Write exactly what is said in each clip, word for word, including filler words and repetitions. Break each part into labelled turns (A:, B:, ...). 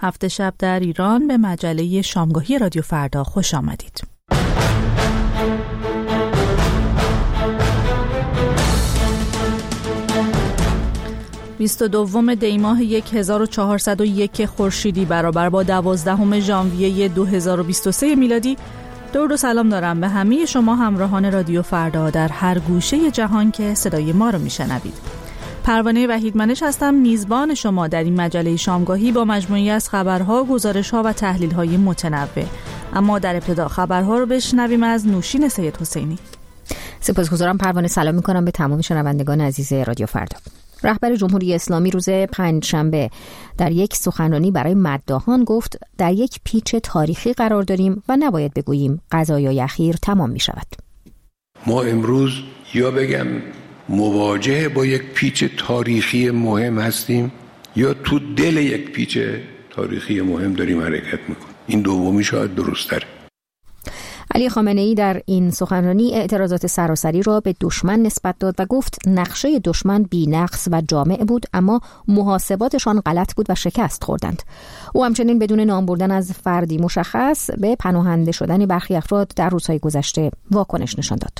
A: هفت شب در ایران به مجله شامگاهی رادیو فردا خوش آمدید. بیست و دوم دی ماه هزار و چهارصد و یک خورشیدی برابر با دوازدهم ژانویه دو هزار و بیست و سه میلادی. درود و سلام دارم به همه شما همراهان رادیو فردا در هر گوشه جهان که صدای ما رو میشنوید. پروانه وحیدمنش هستم، میزبان شما در این مجله شامگاهی با مجموعی از خبرها، گزارش‌ها و تحلیل‌های متنوع. اما در ابتدا خبرها رو بشنویم از نوشین سید حسینی.
B: سپاسگزارم پروانه، سلام می‌کنم به تمام شنوندگان عزیز رادیو فردا. رهبر جمهوری اسلامی روز پنجشنبه در یک سخنرانی برای مداحان گفت در یک پیچ تاریخی قرار داریم و نباید بگوییم قضایای اخیر تمام می شود.
C: ما امروز یا بگم مواجه با یک پیچ تاریخی مهم هستیم یا تو دل یک پیچ تاریخی مهم داریم حرکت میکنیم. این دومی شاید درست تره.
B: علی خامنه‌ای در این سخنرانی اعتراضات سراسری را به دشمن نسبت داد و گفت نقشه دشمن بی‌نقص و جامع بود، اما محاسباتشان غلط بود و شکست خوردند. او همچنین بدون نام بردن از فردی مشخص به پناهنده شدن برخی افراد در روزهای گذشته واکنش نشان داد.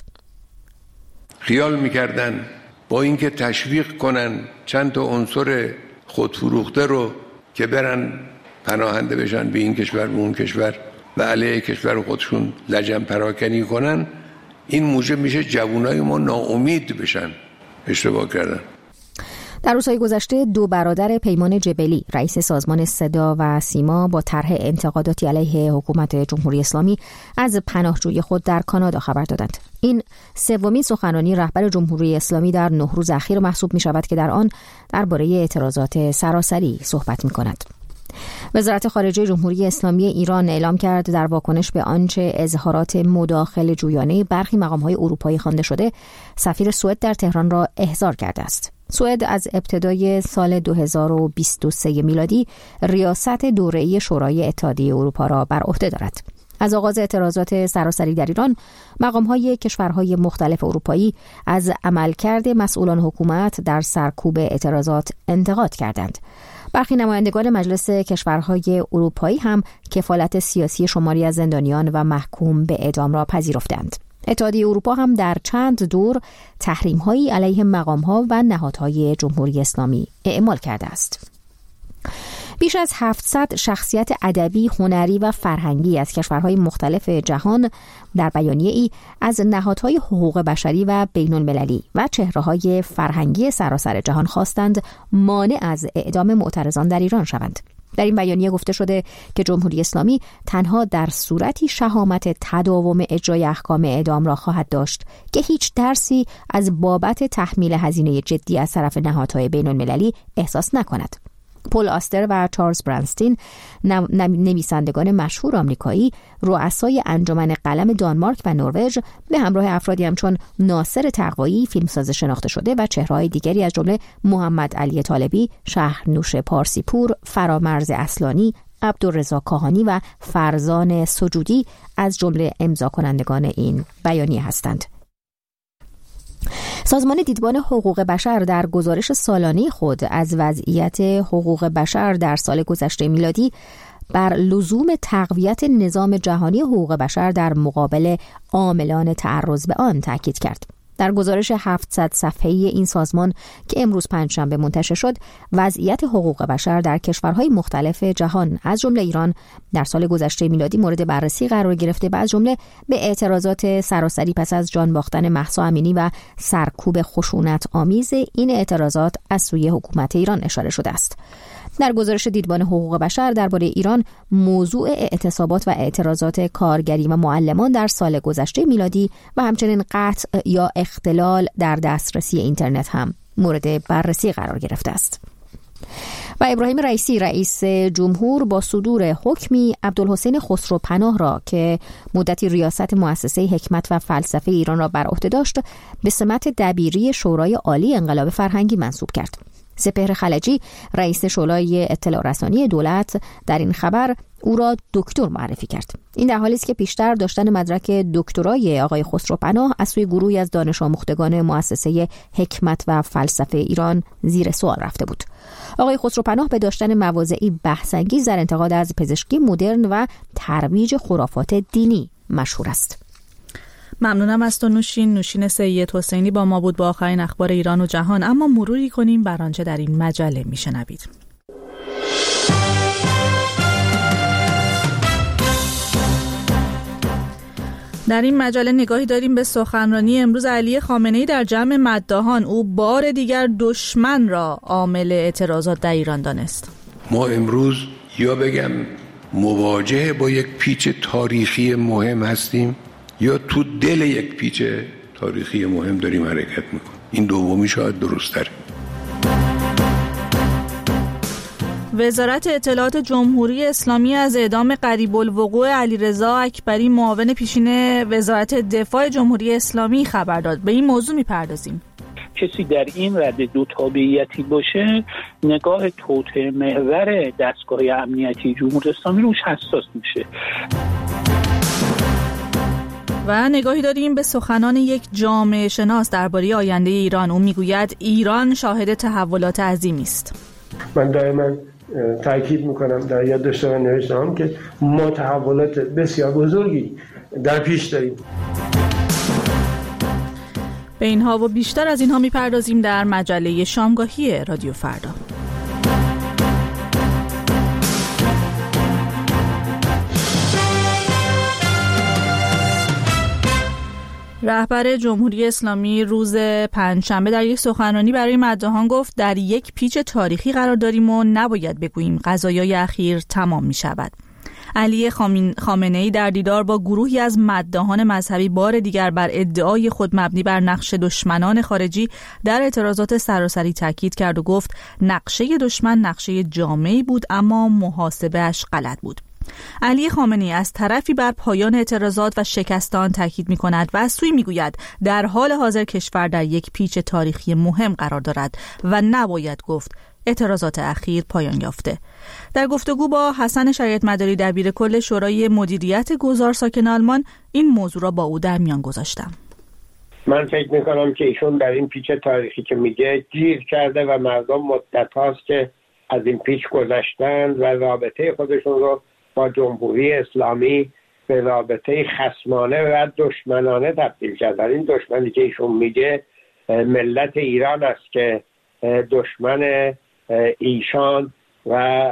C: خیال می‌کردن با اینکه تشویق کنن چند تا عنصر خودفروخته رو که برن پناهنده بشن به این کشور و اون کشور و علیه کشور خودشون لجن پراکنی کنن، این موجب میشه جوانای ما ناامید بشن. اشتباه کردن.
B: در روزهای گذشته دو برادر پیمان جبلی، رئیس سازمان صدا و سیما، با طرح انتقاداتی علیه حکومت جمهوری اسلامی از پناهجویی خود در کانادا خبر دادند. این سومین سخنرانی رهبر جمهوری اسلامی در نه روز اخیر محسوب می شود که در آن درباره اعتراضات سراسری صحبت می کند. وزارت خارجه جمهوری اسلامی ایران اعلام کرد در واکنش به آنچه اظهارات مداخله جویانه برخی مقام‌های اروپایی خوانده شده، سفیر سوئد در تهران را احضار کرده است. سوئد از ابتدای سال دو هزار و بیست و سه میلادی ریاست دوره‌ای شورای اتحادیه اروپا را بر عهده دارد. از آغاز اعتراضات سراسری در ایران، مقام‌های کشورهای مختلف اروپایی از عملکرد مسئولان حکومت در سرکوب اعتراضات انتقاد کردند. برخی نمایندگان مجلس کشورهای اروپایی هم کفالت سیاسی شماری از زندانیان و محکوم به اعدام را پذیرفتند. اتحادیه اروپا هم در چند دور تحریم‌هایی علیه مقام‌ها و نهادهای جمهوری اسلامی اعمال کرده است. بیش از هفتصد شخصیت ادبی، هنری و فرهنگی از کشورهای مختلف جهان در بیانیه‌ای از نهادهای حقوق بشری و بین‌المللی و چهره‌های فرهنگی سراسر جهان خواستند مانع از اعدام معترضان در ایران شوند. در این بیانیه گفته شده که جمهوری اسلامی تنها در صورتی شهامت تداوم اجرای احکام اعدام را خواهد داشت که هیچ درسی از بابت تحمیل هزینه جدی از طرف نهادهای بین‌المللی احساس نکند. پل آستر و چارلز برانستین، نویسندگان مشهور آمریکایی، رؤسای انجمن قلم دانمارک و نروژ، به همراه افرادی همچون ناصر تقوایی، فیلمساز شناخته شده، و چهره‌های دیگری از جمله محمد علی طالبی، شهرنوش پارسیپور، فرامرز اصلانی، عبدالرضا کاهانی و فرزان سجودی از جمله امضا کنندگان این بیانیه هستند. سازمان دیدبان حقوق بشر در گزارش سالانه خود از وضعیت حقوق بشر در سال گذشته میلادی بر لزوم تقویت نظام جهانی حقوق بشر در مقابل عاملان تعرض به آن تاکید کرد. در گزارش هفتصد صفحه‌ای این سازمان که امروز پنجشنبه منتشر شد، وضعیت حقوق بشر در کشورهای مختلف جهان از جمله ایران در سال گذشته میلادی مورد بررسی قرار گرفته و از جمله به اعتراضات سراسری پس از جان باختن مهسا امینی و سرکوب خشونت آمیز این اعتراضات از سوی حکومت ایران اشاره شده است. در گزارش دیدبان حقوق بشر درباره ایران، موضوع اعتصابات و اعتراضات کارگری و معلمان در سال گذشته میلادی و همچنین قطع یا اختلال در دسترسی اینترنت هم مورد بررسی قرار گرفته است. و ابراهیم رئیسی، رئیس جمهور، با صدور حکمی عبدالحسین خسروپناه را که مدتی ریاست مؤسسه حکمت و فلسفه ایران را بر عهده داشت، به سمت دبیری شورای عالی انقلاب فرهنگی منصوب کرد. سپهر خلجی رئیس شورای اطلاع رسانی دولت در این خبر او را دکتر معرفی کرد. این در حالی است که پیشتر داشتن مدرک دکترای آقای خسروپناه از سوی گروهی از دانش آموختگان مؤسسه حکمت و فلسفه ایران زیر سوال رفته بود. آقای خسروپناه به داشتن مواضعی بحث‌انگیز در انتقاد از پزشکی مدرن و ترویج خرافات دینی مشهور است.
A: ممنونم از تو نوشین. نوشین سید حسینی با ما بود با آخرین اخبار ایران و جهان. اما مروری کنیم بر آنچه در این مجله میشنوید. در این مجله نگاهی داریم به سخنرانی امروز علی خامنه‌ای در جمع مداحان. او بار دیگر دشمن را عامل اعتراضات در ایران دانست.
C: ما امروز یا بگم مواجه با یک پیچ تاریخی مهم هستیم یا تو دل یک پیچ تاریخی مهم داریم حرکت میکنیم. این دومی شاید درست‌تره.
A: وزارت اطلاعات جمهوری اسلامی از اعدام قریب الوقوع علیرضا اکبری معاون پیشین وزارت دفاع جمهوری اسلامی خبر داد. به این موضوع میپردازیم.
D: کسی در این رده دو تابعیتی باشه نگاه توطئه محور دستگاه امنیتی جمهوری اسلامی روش حساس میشه.
A: و نگاهی داریم به سخنان یک جامعه شناس درباره آینده ایران. او میگوید ایران شاهد تحولات عظیمی است.
E: من دائما تاکید میکنم در یاد داشتم نوشتم که ما تحولات بسیار بزرگی در پیش داریم.
A: به اینها و بیشتر از اینها میپردازیم در مجله شامگاهی رادیو فردا. رهبر جمهوری اسلامی روز پنجشنبه در یک سخنرانی برای مداحان گفت در یک پیچ تاریخی قرار داریم و نباید بگوییم قضایای اخیر تمام می شود. علی خامنه‌ای در دیدار با گروهی از مداحان مذهبی بار دیگر بر ادعای خود مبنی بر نقش دشمنان خارجی در اعتراضات سراسری تاکید کرد و گفت نقشه دشمن نقشه جامعی بود اما محاسبه‌اش غلط بود. علی خامنه‌ای از طرفی بر پایان اعتراضات و شکستان تاکید می‌کند و از سوی می‌گوید در حال حاضر کشور در یک پیچ تاریخی مهم قرار دارد و نباید گفت اعتراضات اخیر پایان یافته. در گفتگو با حسن شریعت مداری دبیر کل شورای مدیریت گذار ساکن آلمان این موضوع را با او در میان گذاشتم.
F: من فکر می‌کنم که ایشون در این پیچ تاریخی که میگه گیر کرده و مردم مدت هاست که از این پیچ گذشتن و رابطه خودشون رو با جمهوری اسلامی به رابطه خصمانه و دشمنانه تبدیل کردن. این دشمنی که ایشون میگه ملت ایران است که دشمن ایشان و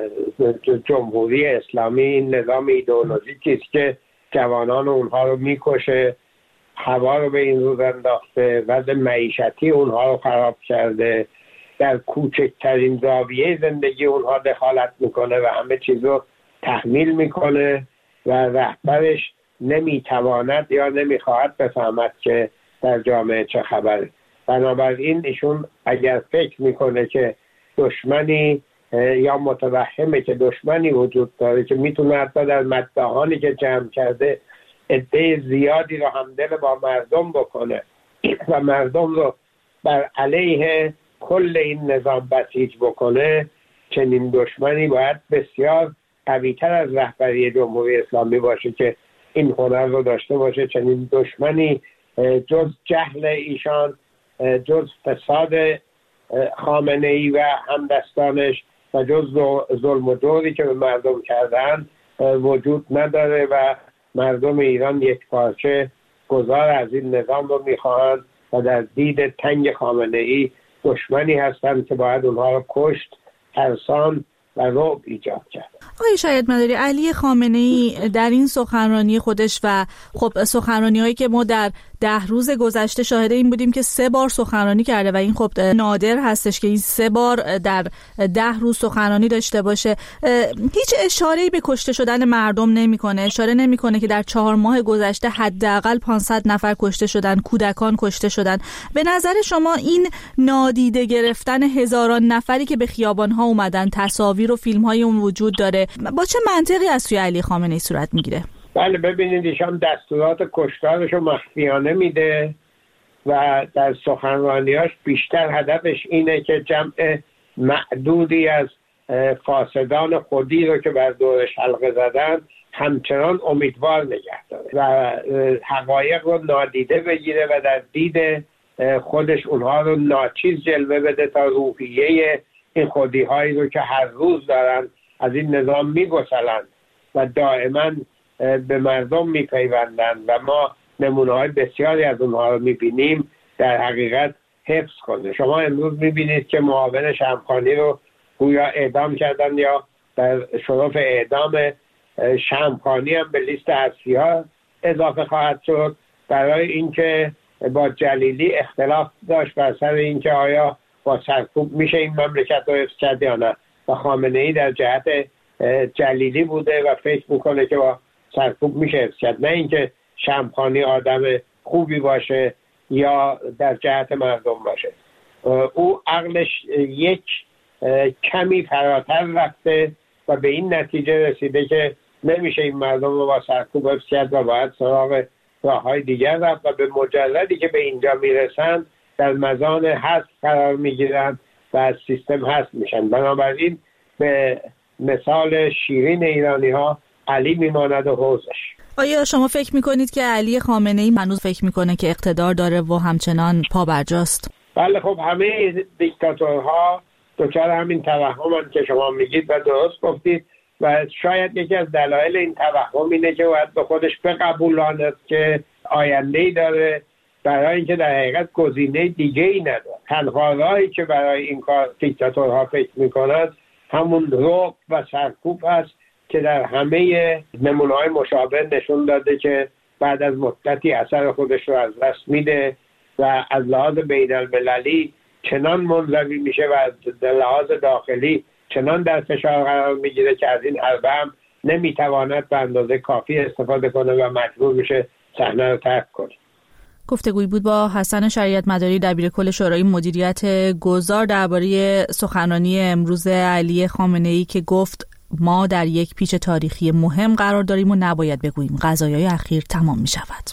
F: جمهوری اسلامی نظام ایدئولوژیکی است که جوانان اونها رو میکشه، هوا رو به این روز انداخته، وضع معیشتی اونها رو خراب کرده، در کوچکترین زاویه زندگی اونها دخالت میکنه و همه چیز رو تحمیل میکنه و رهبرش نمیتواند یا نمیخواهد بفهمد که در جامعه چه خبره. بنابراین ایشون اگر فکر میکنه که دشمنی یا متوهمه که دشمنی وجود داره که میتونه حتی در مداحانی که جمع کرده عده زیادی رو همدل با مردم بکنه و مردم رو بر علیه کل این نظام بسیج بکنه، چنین دشمنی باید بسیار قوی‌تر از رهبری جمهوری اسلامی باشه که این هنر رو داشته باشه. چنین دشمنی جز جهل ایشان، جز فساد خامنه‌ای و همدستانش و جز ظلم و جوری که به مردم کردن وجود نداره و مردم ایران یک پارچه گذار از این نظام رو میخواهند و در دید تنگ خامنه‌ای دشمنی هستند که باید اونها رو کشت، ترسان و رعب ایجاد کرد.
A: آقای شریعت مداری، علی خامنه‌ای در این سخنرانی خودش و خب سخنرانی‌هایی که ما در ده روز گذشته شاهد این بودیم که سه بار سخنرانی کرده و این خب نادر هستش که این سه بار در ده روز سخنرانی داشته باشه، هیچ اشاره‌ای به کشته شدن مردم نمی‌کنه، اشاره نمی‌کنه که در چهار ماه گذشته حداقل پانصد نفر کشته شدن، کودکان کشته شدن. به نظر شما این نادیده گرفتن هزاران نفری که به خیابان‌ها اومدن، تصاویر و فیلم‌های اون وجود داره، با چه منطقی از سوی علی خامنه‌ای صورت میگیره؟
F: بله، ببینید ایشان دستورات کشتارش رو مخفیانه میده و در سخنرانیاش بیشتر هدفش اینه که جمع معدودی از فاسدان خودی رو که بر دورش حلقه زدن همچنان امیدوار نگه داره و حقایق رو نادیده بگیره و در دید خودش اونها رو ناچیز جلوه بده تا روحیه این خودی هایی رو که هر روز دارن از این نظام میگسلند و دائما به مردم میپیوندند و ما نمونه های بسیاری از اونها رو میبینیم در حقیقت حفظ کنه. شما امروز میبینید که معاون شمخانی رو گویا اعدام کردن یا در شرف اعدام شمخانی هم به لیست اصلی ها اضافه خواهد شد برای اینکه با جلیلی اختلاف داشت بر سر اینکه آیا با سرکوب میشه این مملکت رو حفظ کرد یا نه و خامنه ای در جهت جلیلی بوده و فکر میکنه که با سرکوب میشه حفظ کرد، نه اینکه شمخانی آدم خوبی باشه یا در جهت مردم باشه. او عقلش یک کمی فراتر رفته و به این نتیجه رسیده که نمیشه این مردم رو با سرکوب حفظ کرد و باید سراغ راه‌های دیگر رفت و به مجردی که به اینجا میرسن در مزان حذف قرار میگیرن و از سیستم حذف میشن. بنابراین به مثال شیرین ایرانی ها علی میماند و حوزش.
A: آیا شما فکر میکنید که علی خامنه ای هنوز فکر میکنه که اقتدار داره و همچنان پابرجاست؟
F: بله، خب همه دیکتاتورها دچار همین توهمن که شما میگید و درست گفتید و شاید یکی از دلایل این توهم اینه که باید به خودش بقبولاند که آینده‌ای داره برای اینکه در حقیقت گزینه دیگه‌ای نداره. تنها راهی که برای این کار دیکتاتورها فکر میکنند همون رعب و سرکوب هست که در همه نمونه‌های مشابه نشون داده که بعد از مدتی اثر خودش رو از دست میده و از لحاظ بین‌المللی چنان منزوی میشه و از لحاظ داخلی چنان در فشار قرار میگیره که از این حربه هم نمیتواند به اندازه کافی استفاده کنه و مجبور میشه صحنه رو ترک کنه.
A: گفتگویی بود با حسن شریعت مداری دبیرکل شورای مدیریت گذار درباره سخنرانی امروز علی خامنه ای که گفت ما در یک پیچ تاریخی مهم قرار داریم و نباید بگوییم قضایای اخیر تمام می شود.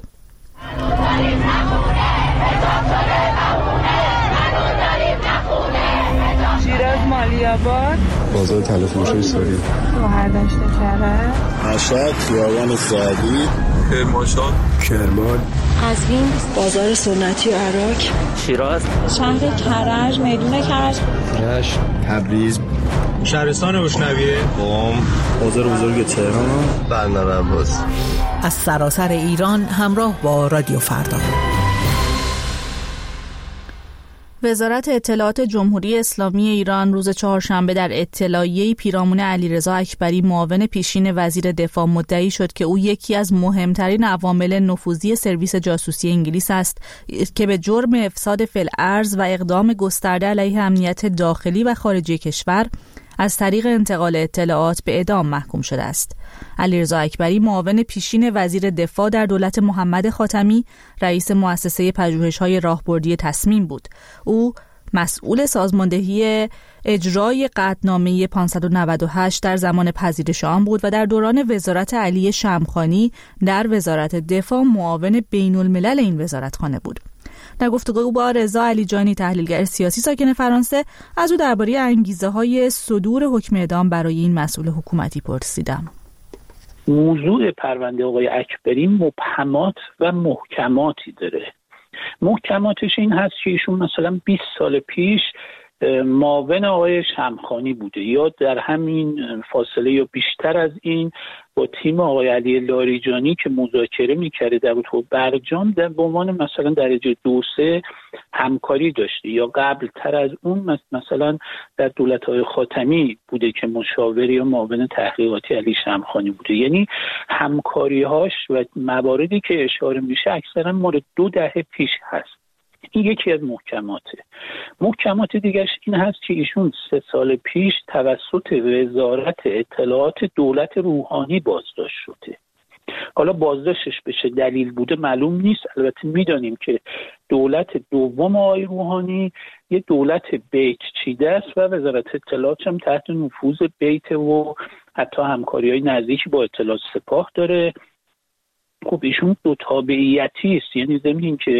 G: شیراز مالی‌آباد،
H: بازار تلفروشی ساری،
G: گوهر دشت کرج،
H: مشهد خیابان سعدی،
I: کرمانشاه،
H: کرمان،
J: قزوین، بازار سنتی عراق،
K: شیراز،
J: شهر کرج، میدون کرج،
H: رشت، تبریز،
I: شهرستان روشنویه،
H: قم، بازار بزرگ تهران،
I: بندر عباس.
L: از سراسر ایران همراه با رادیو فردا.
A: وزارت اطلاعات جمهوری اسلامی ایران روز چهارشنبه در اطلاعیه‌ای پیرامون علیرضا اکبری معاون پیشین وزیر دفاع مدعی شد که او یکی از مهمترین عوامل نفوذی سرویس جاسوسی انگلیس است که به جرم افساد فی‌الارض و اقدام گسترده علیه امنیت داخلی و خارجی کشور از طریق انتقال اطلاعات به اعدام محکوم شده است. علیرضا اکبری معاون پیشین وزیر دفاع در دولت محمد خاتمی رئیس مؤسسه پژوهش‌های راهبردی تصمیم بود. او مسئول سازماندهی اجرای قطعنامه پانصد و نود و هشت در زمان پذیرش آن بود و در دوران وزارت علی شمخانی در وزارت دفاع معاون بین‌الملل این وزارتخانه بود. در گفتگو با رضا علیجانی تحلیلگر سیاسی ساکن فرانسه از او درباره انگیزه‌های صدور حکم اعدام برای این مسئول حکومتی پرسیدم.
D: موضوع پرونده آقای اکبری مبهمات و محکماتی داره. محکماتش این هست که ایشون مثلا بیست سال پیش معاون آقای شمخانی بوده یا در همین فاصله یا بیشتر از این با تیم آقای علی لاریجانی که مذاکره میکرده در تو برجام در به عنوان مثلا درجه دو سه همکاری داشته یا قبل تر از اون مثلا در دولت‌های خاتمی بوده که مشاور یا معاون تحقیقاتی علی شمخانی بوده. یعنی همکاری‌هاش و مواردی که اشاره میشه اکثرا مورد دو دهه پیش هست. این یکی از محکماته. محکمات دیگرش این هست که ایشون سه سال پیش توسط وزارت اطلاعات دولت روحانی بازداشت شده. حالا بازداشتش به چه دلیل بوده معلوم نیست. البته میدانیم که دولت دوم آقای روحانی یه دولت بیت چیده است و وزارت اطلاعات هم تحت نفوذ بیت و حتی همکاری‌های نزدیکی با اطلاعات سپاه داره. خب ایشون دو تابعیتی است، یعنی ضمن این که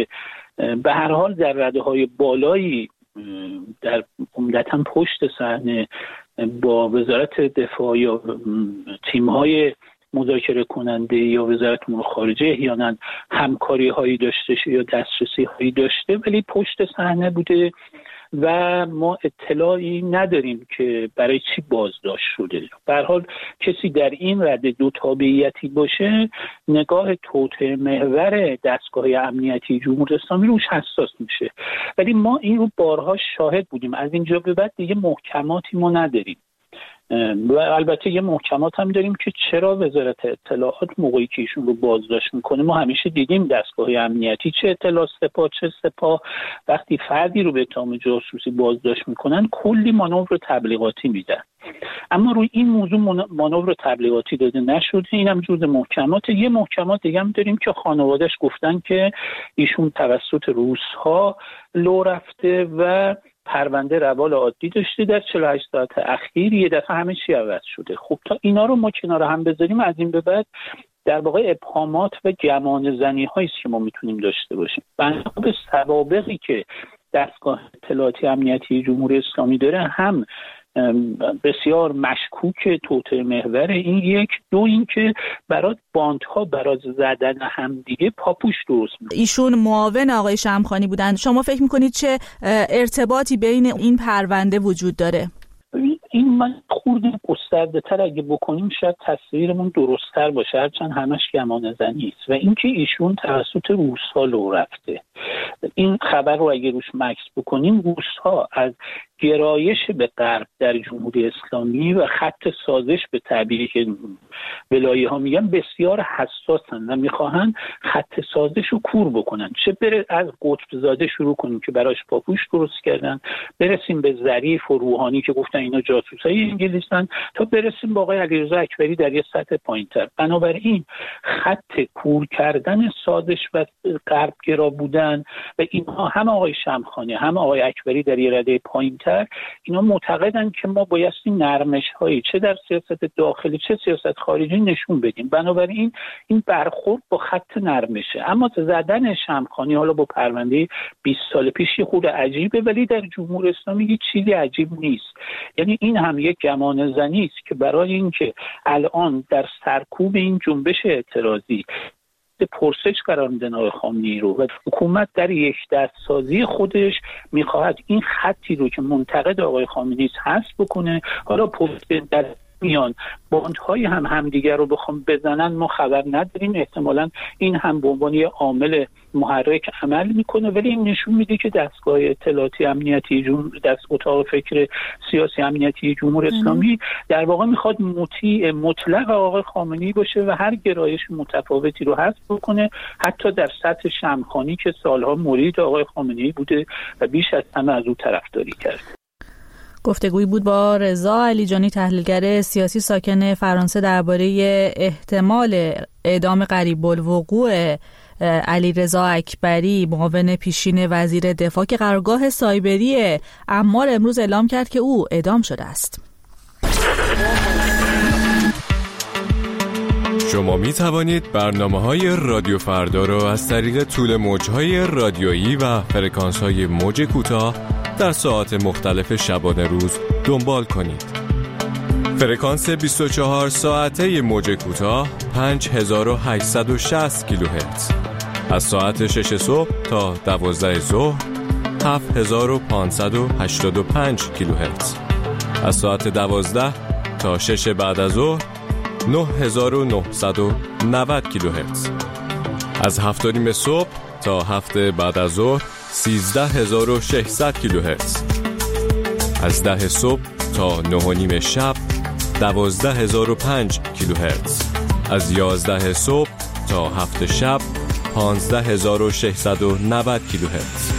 D: به هر حال در رده‌های بالایی در عمدتاً پشت صحنه با وزارت دفاع یا تیم‌های مذاکره کننده یا وزارت امور خارجه احیانا همکاری هایی داشته یا دسترسی هایی داشته، ولی پشت صحنه بوده و ما اطلاعی نداریم که برای چی بازداشت شده. به هر حال کسی در این رده دو تابعیتی باشه، نگاه توطئه محور دستگاه امنیتی جمهوری اسلامی روش حساس میشه. ولی ما این رو بارها شاهد بودیم. از اینجا به بعد دیگه محکماتی ما نداریم و البته یه محکمات هم داریم که چرا وزارت اطلاعات موقعی که ایشون رو بازداشت میکنه، ما همیشه دیدیم دستگاه امنیتی چه اطلاعات سپاه چه سپاه وقتی فردی رو به اتهام جاسوسی بازداشت میکنن کلی مانور تبلیغاتی میدن، اما روی این موضوع مانور تبلیغاتی داده نشده. اینم جزء محکمات. یه محکمات دیگه هم داریم که خانواده‌اش گفتن که ایشون توسط روس‌ها لو رفته و پرونده روال عادی داشته، در چهل و هشت ساعت اخیر یه دفعه همه چی عوض شده. خب تا اینا رو ما کنار هم بذاریم، از این به بعد در واقع ابهامات و گمان زنی هایی که ما میتونیم داشته باشیم. بنا به سوابقی که دستگاه اطلاعاتی امنیتی جمهوری اسلامی داره، هم بسیار مشکوک توطئه محور، این یک. دو اینکه برای باندها برای زدن همدیگه پاپوش درست می‌کنه.
A: ایشون معاون آقای شمخانی بودن. شما فکر می‌کنید چه ارتباطی بین این پرونده وجود داره؟
D: این من خورده گسترده تر اگه بکنیم شاید تصویرمون درست‌تر باشه، هرچند همش گمان زنی است. و اینکه ایشون توسط روس‌ها لو رفته، این خبر رو اگه روش مکس بکنیم، روس‌ها از گرایش به غرب در جمهوری اسلامی و خط سازش به تعبیری که ولایی ها میگن بسیار حساسن و میخواهن خط سازش رو کور بکنن. چه بره از قطب زاده شروع کنیم که براش پاپوش درست کردن، برسیم به ظریف و روحانی که گفتن اینا جاسوسای انگلیسن، تا برسیم با آقای علیرضا اکبری در یه سطح پایین‌تر. بنابراین خط کور کردن سازش و غربگرا بودن و اینها هم آقای شمخانی هم آقای اکبری در یه رده پایین‌تر، اینا معتقدن که ما بایستی نرمش‌هایی چه در سیاست داخلی چه سیاست خارجی نشون بدیم. بنابراین این برخورد با خط نرمشه. اما زدن شمخانی حالا با پرونده بیست سال پیش خود عجیبه، ولی در جمهوری اسلامی هیچ چیزی عجیب نیست. یعنی این هم یک گمان زنی است که برای اینکه الان در سرکوب این جنبش اعتراضی پرسش قرار میدن آقای خامنه‌ای رو و حکومت در یک دست سازی خودش میخواهد این خطی رو که منتقد آقای خامنه‌ای است حذف بکنه. حالا پشت در میان باندهای هم همدیگر رو بخوام بزنن ما خبر نداریم، احتمالاً این هم به عنوان یه عامل محرک عمل میکنه، ولی این نشون میده که دستگاه اطلاعاتی امنیتی جمهوری دست اتاق فکر سیاسی امنیتی جمهوری اسلامی در واقع میخواد مطیع مطلق آقای خامنه‌ای باشه و هر گرایش متفاوتی رو حذف بکنه، حتی در سطح شمخانی که سالها مرید آقای خامنه‌ای بوده و بیش از همه از او طرفداری کرد.
A: گفتگویی بود با رضا علیجانی، تحلیلگر سیاسی ساکن فرانسه، درباره احتمال اعدام قریب الوقوع علیرضا اکبری، معاون پیشین وزیر دفاع، که قرارگاه سایبری عمار امروز اعلام کرد که او اعدام شده است.
K: شما می توانید برنامه‌های رادیو فردا را از طریق طول موج‌های رادیویی و فرکانس‌های موج کوتاه در ساعات مختلف شبانه روز دنبال کنید. فرکانس بیست و چهار ساعته موج کوتاه پنج هزار و هشتصد و شصت کیلوهرتز، از ساعت شش صبح تا دوازده ظهر هفت هزار و پانصد و هشتاد و پنج کیلوهرتز، از ساعت دوازده تا شش بعد از ظهر نه هزار و نهصد و نود کیلوهرتز، از هفت و نیم صبح تا هفت بعد از ظهر سیزده هزار و ششصد کیلوهرتز، از ده صبح تا نه و نیم شب دوازده هزار و پنج کیلوهرتز، از یازده صبح تا هفت شب پانزده هزار و ششصد و نود کیلوهرتز.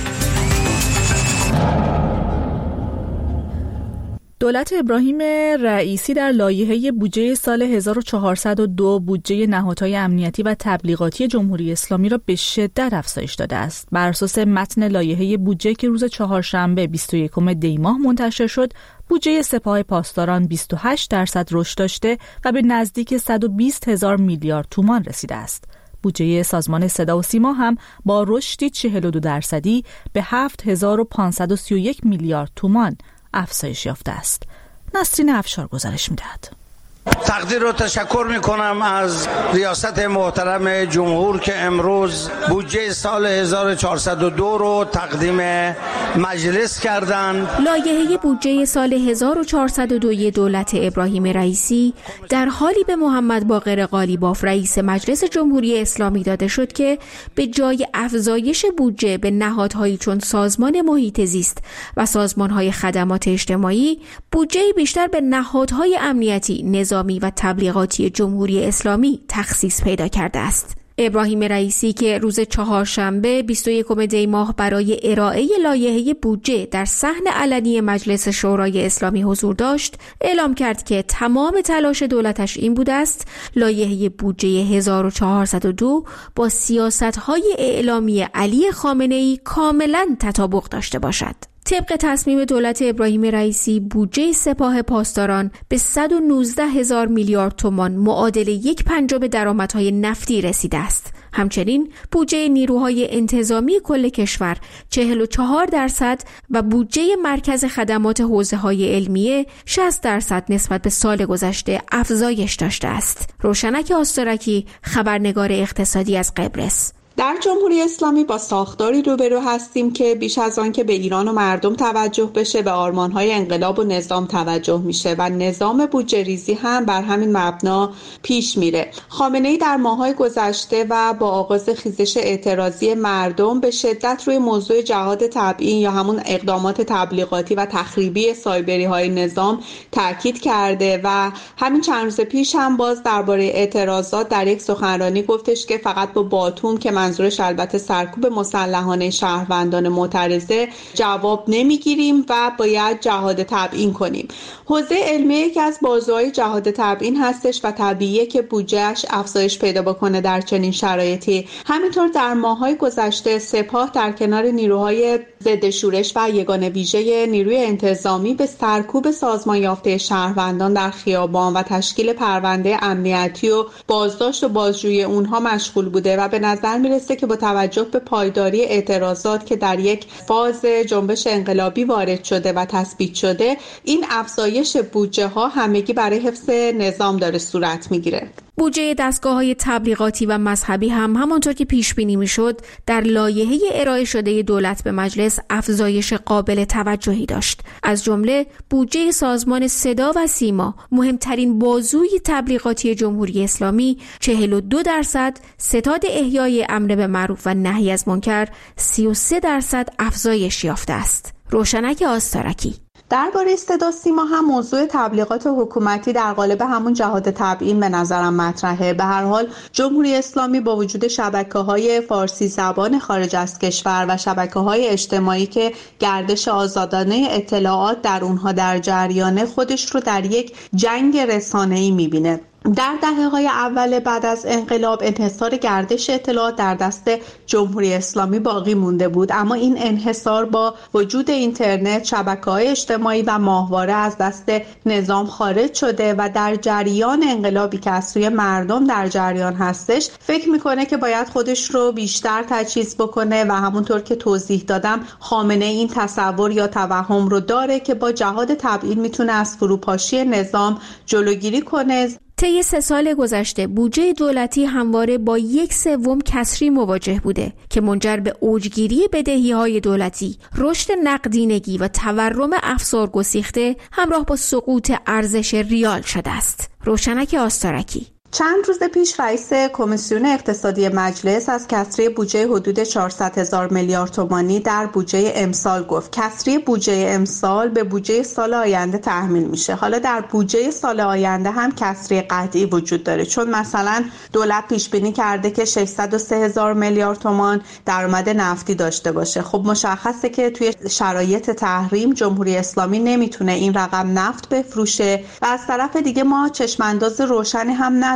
A: دولت ابراهیم رئیسی در لایحه بودجه سال هزار و چهارصد و دو بودجه نهادهای امنیتی و تبلیغاتی جمهوری اسلامی را به شدت افزایش داده است. بر اساس متن لایحه بودجه که روز چهارشنبه بیست و یکم دی ماه منتشر شد، بودجه سپاه پاسداران بیست و هشت درصد رشد داشته و به نزدیک صد و بیست هزار میلیارد تومان رسیده است. بودجه سازمان صدا و سیما هم با رشدی چهل و دو درصدی به هفت هزار و پانصد و سی و یک میلیارد تومان افزایش یافته است. نسرین افشار گزارش می‌دهد.
M: تقدیر و تشکر میکنم از ریاست محترم جمهور که امروز بودجه سال هزار و چهارصد و دو رو تقدیم مجلس کردند.
N: لایحه بودجه سال هزار و چهارصد و دو دولت ابراهیم رئیسی در حالی به محمد باقر قالیباف رئیس مجلس جمهوری اسلامی داده شد که به جای افزایش بودجه به نهادهایی چون سازمان محیط زیست و سازمانهای خدمات اجتماعی، بودجه بیشتر به نهادهای امنیتی، نظامی و تبلیغاتی جمهوری اسلامی تخصیص پیدا کرده است. ابراهیم رئیسی که روز چهارشنبه بیست و یکم دی ماه برای ارائه لایحه بودجه در صحن علنی مجلس شورای اسلامی حضور داشت، اعلام کرد که تمام تلاش دولتش این بوده است لایحه بودجه هزار و چهارصد و دو با سیاست‌های اعلامی علی خامنه‌ای کاملاً تطابق داشته باشد. طبق تصمیم دولت ابراهیم رئیسی، بودجه سپاه پاسداران به صد و نوزده هزار میلیارد تومان معادل یک پنجم درآمدهای نفتی رسیده است. همچنین بودجه نیروهای انتظامی کل کشور چهل و چهار درصد و بودجه مرکز خدمات حوزه‌های علمیه شصت درصد نسبت به سال گذشته افزایش داشته است. روشنک آسترکی، خبرنگار اقتصادی از قبرس.
O: در جمهوری اسلامی با ساختاری روبرو هستیم که بیش از آن که به ایران و مردم توجه بشه، به آرمان‌های انقلاب و نظام توجه میشه و نظام بودجه ریزی هم بر همین مبنا پیش میره. خامنه‌ای در ماه‌های گذشته و با آغاز خیزش اعتراضی مردم به شدت روی موضوع جهاد تبیین یا همون اقدامات تبلیغاتی و تخریبی سایبری‌های نظام تاکید کرده و همین چند روز پیش هم باز درباره اعتراضات در یک سخنرانی گفتش که فقط با باتوم، که منظورش البته سرکوب مسلحانه شهروندان معترضه، جواب نمیگیریم و باید جهاد تبیین کنیم. حوزه علمیه یکی از بازوهای جهاد تبیین هستش و طبیعیه که بودجهش افزایش پیدا بکنه در چنین شرایطی. همینطور در ماه‌های گذشته سپاه در کنار نیروهای ضد شورش و یگان ویژه نیروی انتظامی به سرکوب سازمان یافته شهروندان در خیابان و تشکیل پرونده امنیتی و بازداشت و بازجویی اونها مشغول بوده و به نظر میرسه که با توجه به پایداری اعتراضات که در یک فاز جنبش انقلابی وارد شده و تثبیت شده، این افزایش بودجه ها همگی برای حفظ نظام داره صورت میگیره.
N: بودجه دستگاه‌های تبلیغاتی و مذهبی هم همانطور که پیش بینی میشد در لایحه ارائه شده دولت به مجلس افزایش قابل توجهی داشت. از جمله بودجه سازمان صدا و سیما، مهمترین بازوی تبلیغاتی جمهوری اسلامی، چهل و دو درصد، ستاد احیای امر به معروف و نهی از منکر سی و سه درصد افزایش یافته است. روشنک آسترکی.
O: درباره صدا سیما هم موضوع تبلیغات حکومتی در قالب همون جهاد تبیین به نظرم مطرحه. به هر حال جمهوری اسلامی با وجود شبکه‌های فارسی زبان خارج از کشور و شبکه‌های اجتماعی که گردش آزادانه اطلاعات در اونها در جریانه، خودش رو در یک جنگ رسانه‌ای می‌بینه. در دهه‌های اول بعد از انقلاب انحصار گردش اطلاعات در دست جمهوری اسلامی باقی مونده بود، اما این انحصار با وجود اینترنت، شبکه‌های اجتماعی و ماهواره از دست نظام خارج شده و در جریان انقلابی که از سوی مردم در جریان هستش، فکر میکنه که باید خودش رو بیشتر تجهیز بکنه و همونطور که توضیح دادم، خامنه این تصور یا توهم رو داره که با جهاد تبیین میتونه از فروپاشی نظام جلوگیری کنه.
N: طی سه سال گذشته بودجه دولتی همواره با یک سوم کسری مواجه بوده که منجر به اوجگیری بدهی‌های دولتی، رشد نقدینگی و تورم افزار گسیخته همراه با سقوط ارزش ریال شده است. روشنک آسترکی.
O: چند روز پیش رئیس کمیسیون اقتصادی مجلس از کسری بودجه حدود چهارصد هزار میلیارد تومانی در بودجه امسال گفت. کسری بودجه امسال به بودجه سال آینده تحمیل میشه. حالا در بودجه سال آینده هم کسری قطعی وجود داره، چون مثلا دولت پیش بینی کرده که ششصد و سه هزار میلیارد تومان درآمد نفتی داشته باشه. خب مشخصه که توی شرایط تحریم جمهوری اسلامی نمیتونه این رقم نفت بفروشه و از طرف دیگه ما چشم انداز روشنی هم نداریم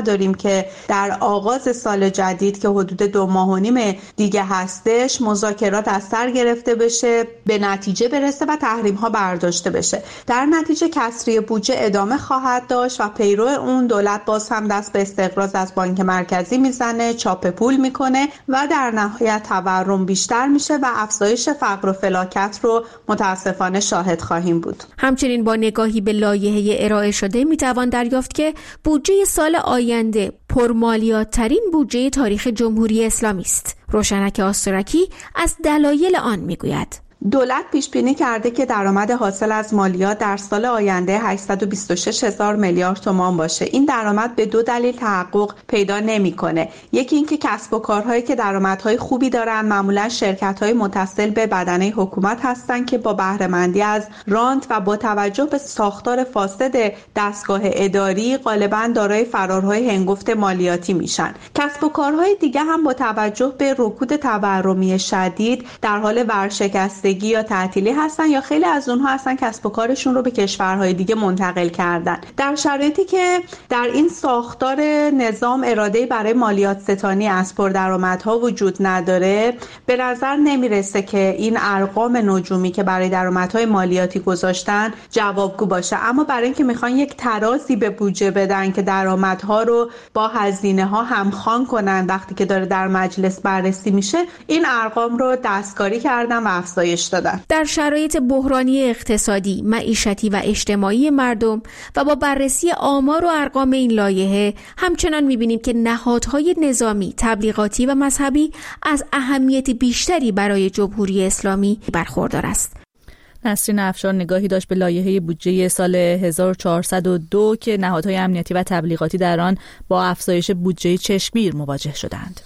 O: نداریم که در آغاز سال جدید که حدود دو ماه و نیم دیگه هستش مذاکرات از سر گرفته بشه، به نتیجه برسه و تحریم ها برداشته بشه. در نتیجه کسری بودجه ادامه خواهد داشت و پیرو اون دولت باز هم دست به استقراض از بانک مرکزی میزنه، چاپ پول میکنه و در نهایت تورم بیشتر میشه و افزایش فقر و فلاکت رو متاسفانه شاهد خواهیم بود.
N: همچنین با نگاهی به لایحه ارائه شده میتوان دریافت که بودجه سال آینده پرمالیات‌ترین بودجه تاریخ جمهوری اسلامی است. روشنک آسترکی از دلایل آن میگوید:
O: دولت پیش بینی کرده که درآمد حاصل از مالیات در سال آینده هشتصد و بیست و شش هزار میلیارد تومان باشه. این درآمد به دو دلیل تحقق پیدا نمیکنه. یکی اینکه کسب و کارهایی که درآمدهای خوبی دارن معمولا شرکت‌های متصل به بدنه حکومت هستن که با بهره مندی از رانت و با توجه به ساختار فاسد دستگاه اداری غالبا دارای فرارهای هنگفت مالیاتی میشن. کسب و کارهای دیگه هم با توجه به رکود تورمی شدید در حال ورشکستگی یا تعطیلی هستن یا خیلی از اونها اصلا کسب و کارشون رو به کشورهای دیگه منتقل کردن. در شرایطی که در این ساختار نظام اراده‌ای برای مالیات ستانی از پردرآمدها وجود نداره، به نظر نمیرسه که این ارقام نجومی که برای درآمدهای مالیاتی گذاشتن جوابگو باشه. اما برای اینکه میخوان یک ترازی به بودجه بدن که درآمدها رو با هزینه‌ها همخوان کنن وقتی که داره در مجلس بررسی میشه، این ارقام رو دستکاری کردن و افزایش دادن.
N: در شرایط بحرانی اقتصادی، معیشتی و اجتماعی مردم و با بررسی آمار و ارقام این لایحه همچنان می‌بینیم که نهادهای نظامی، تبلیغاتی و مذهبی از اهمیت بیشتری برای جمهوری اسلامی برخوردار است.
A: نسرین افشار نگاهی داشت به لایحه بودجه سال هزار و چهارصد و دو که نهادهای امنیتی و تبلیغاتی در آن با افزایش بودجه چشمگیر مواجه شدند.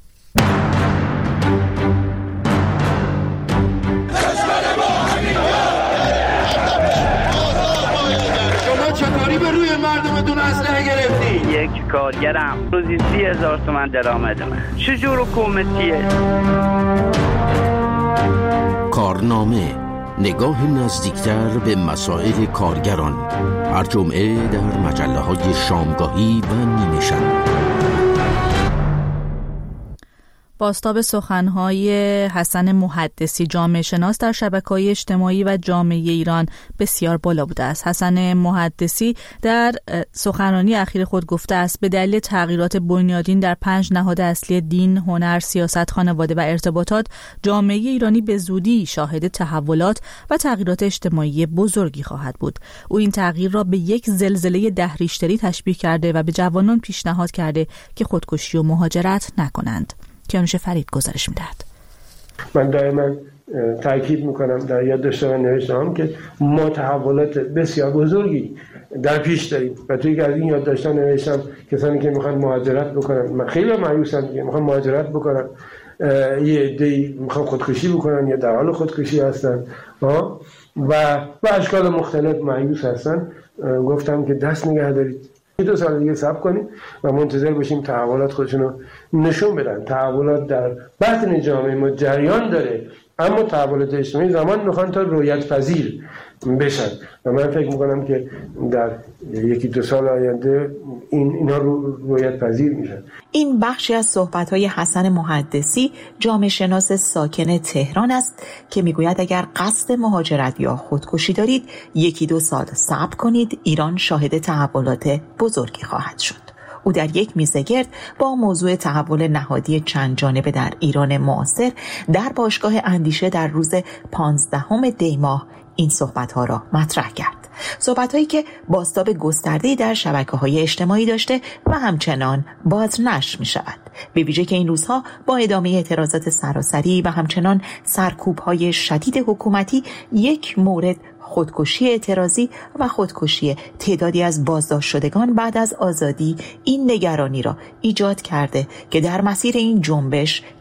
P: چطوری به روی مردمتون اسلحه گرفتی؟
Q: یک کارگرم روزی سی هزار تومن درآمد من. چجور حکومتیه؟
R: کارنامه، نگاه نزدیکتر به مسائل کارگران، هر جمعه در مجله های شامگاهی و نیمه شب.
A: بازتاب سخنهای حسن محدثی جامعه شناس در شبکه‌های اجتماعی و جامعه ایران بسیار بالا بوده است. حسن محدثی در سخنرانی اخیر خود گفته است به دلیل تغییرات بنیادین در پنج نهاد اصلی دین، هنر، سیاست، خانواده و ارتباطات، جامعه ایرانی به زودی شاهد تحولات و تغییرات اجتماعی بزرگی خواهد بود. او این تغییر را به یک زلزله ده ریشتری تشبیه کرده و به جوانان پیشنهاد کرده که خودکشی و مهاجرت نکنند. کیانوش فرید گزارش میدهد.
E: من دائما تاکید میکنم در یادداشت‌ها و نوشته‌هام که ما تحولات بسیار بزرگی در پیش داریم و توی از این یادداشت‌ها نوشتم کسانی که میخوان مهاجرت بکنن، من خیلی مایوسم که میخوان مهاجرت بکنن، یه عده‌ای میخوان خودکشی بکنن یا در حال خودکشی هستن و و اشکال مختلف مایوس هستن. گفتم که دست نگه دارید، دو سال دیگه صبر کنیم و منتظر باشیم تحولات خودشون رو نشون بدن. تحولات در بطن جامعه ما جریان داره، اما تحولات اجتماعی زمان میخوان تا رویت پذیر بشن و من فکر میکنم که در یکی دو سال آینده این اینا رو رویت پذیر میشن.
S: این بخشی از صحبت‌های حسن محدثی، جامعه شناس ساکن تهران است که میگوید اگر قصد مهاجرت یا خودکشی دارید یکی دو سال صبر کنید، ایران شاهد تحولات بزرگی خواهد شد. او در یک میزه گرد با موضوع تحول نهادی چند جانبه در ایران معاصر در باشگاه اندیشه در روز پانزدهم دی ماه این صحبت‌ها را مطرح کرد. صحبت‌هایی که بازتاب گسترده‌ای در شبکه‌های اجتماعی داشته و همچنان بازنشر می‌شود. به ویژه که این روزها با ادامه اعتراضات سراسری و همچنان سرکوب‌های شدید حکومتی یک مورد خودکشی اعتراضی و خودکشی تعدادی از بازداشت شدگان بعد از آزادی این نگرانی را ایجاد کرده که در مسیر این جنبش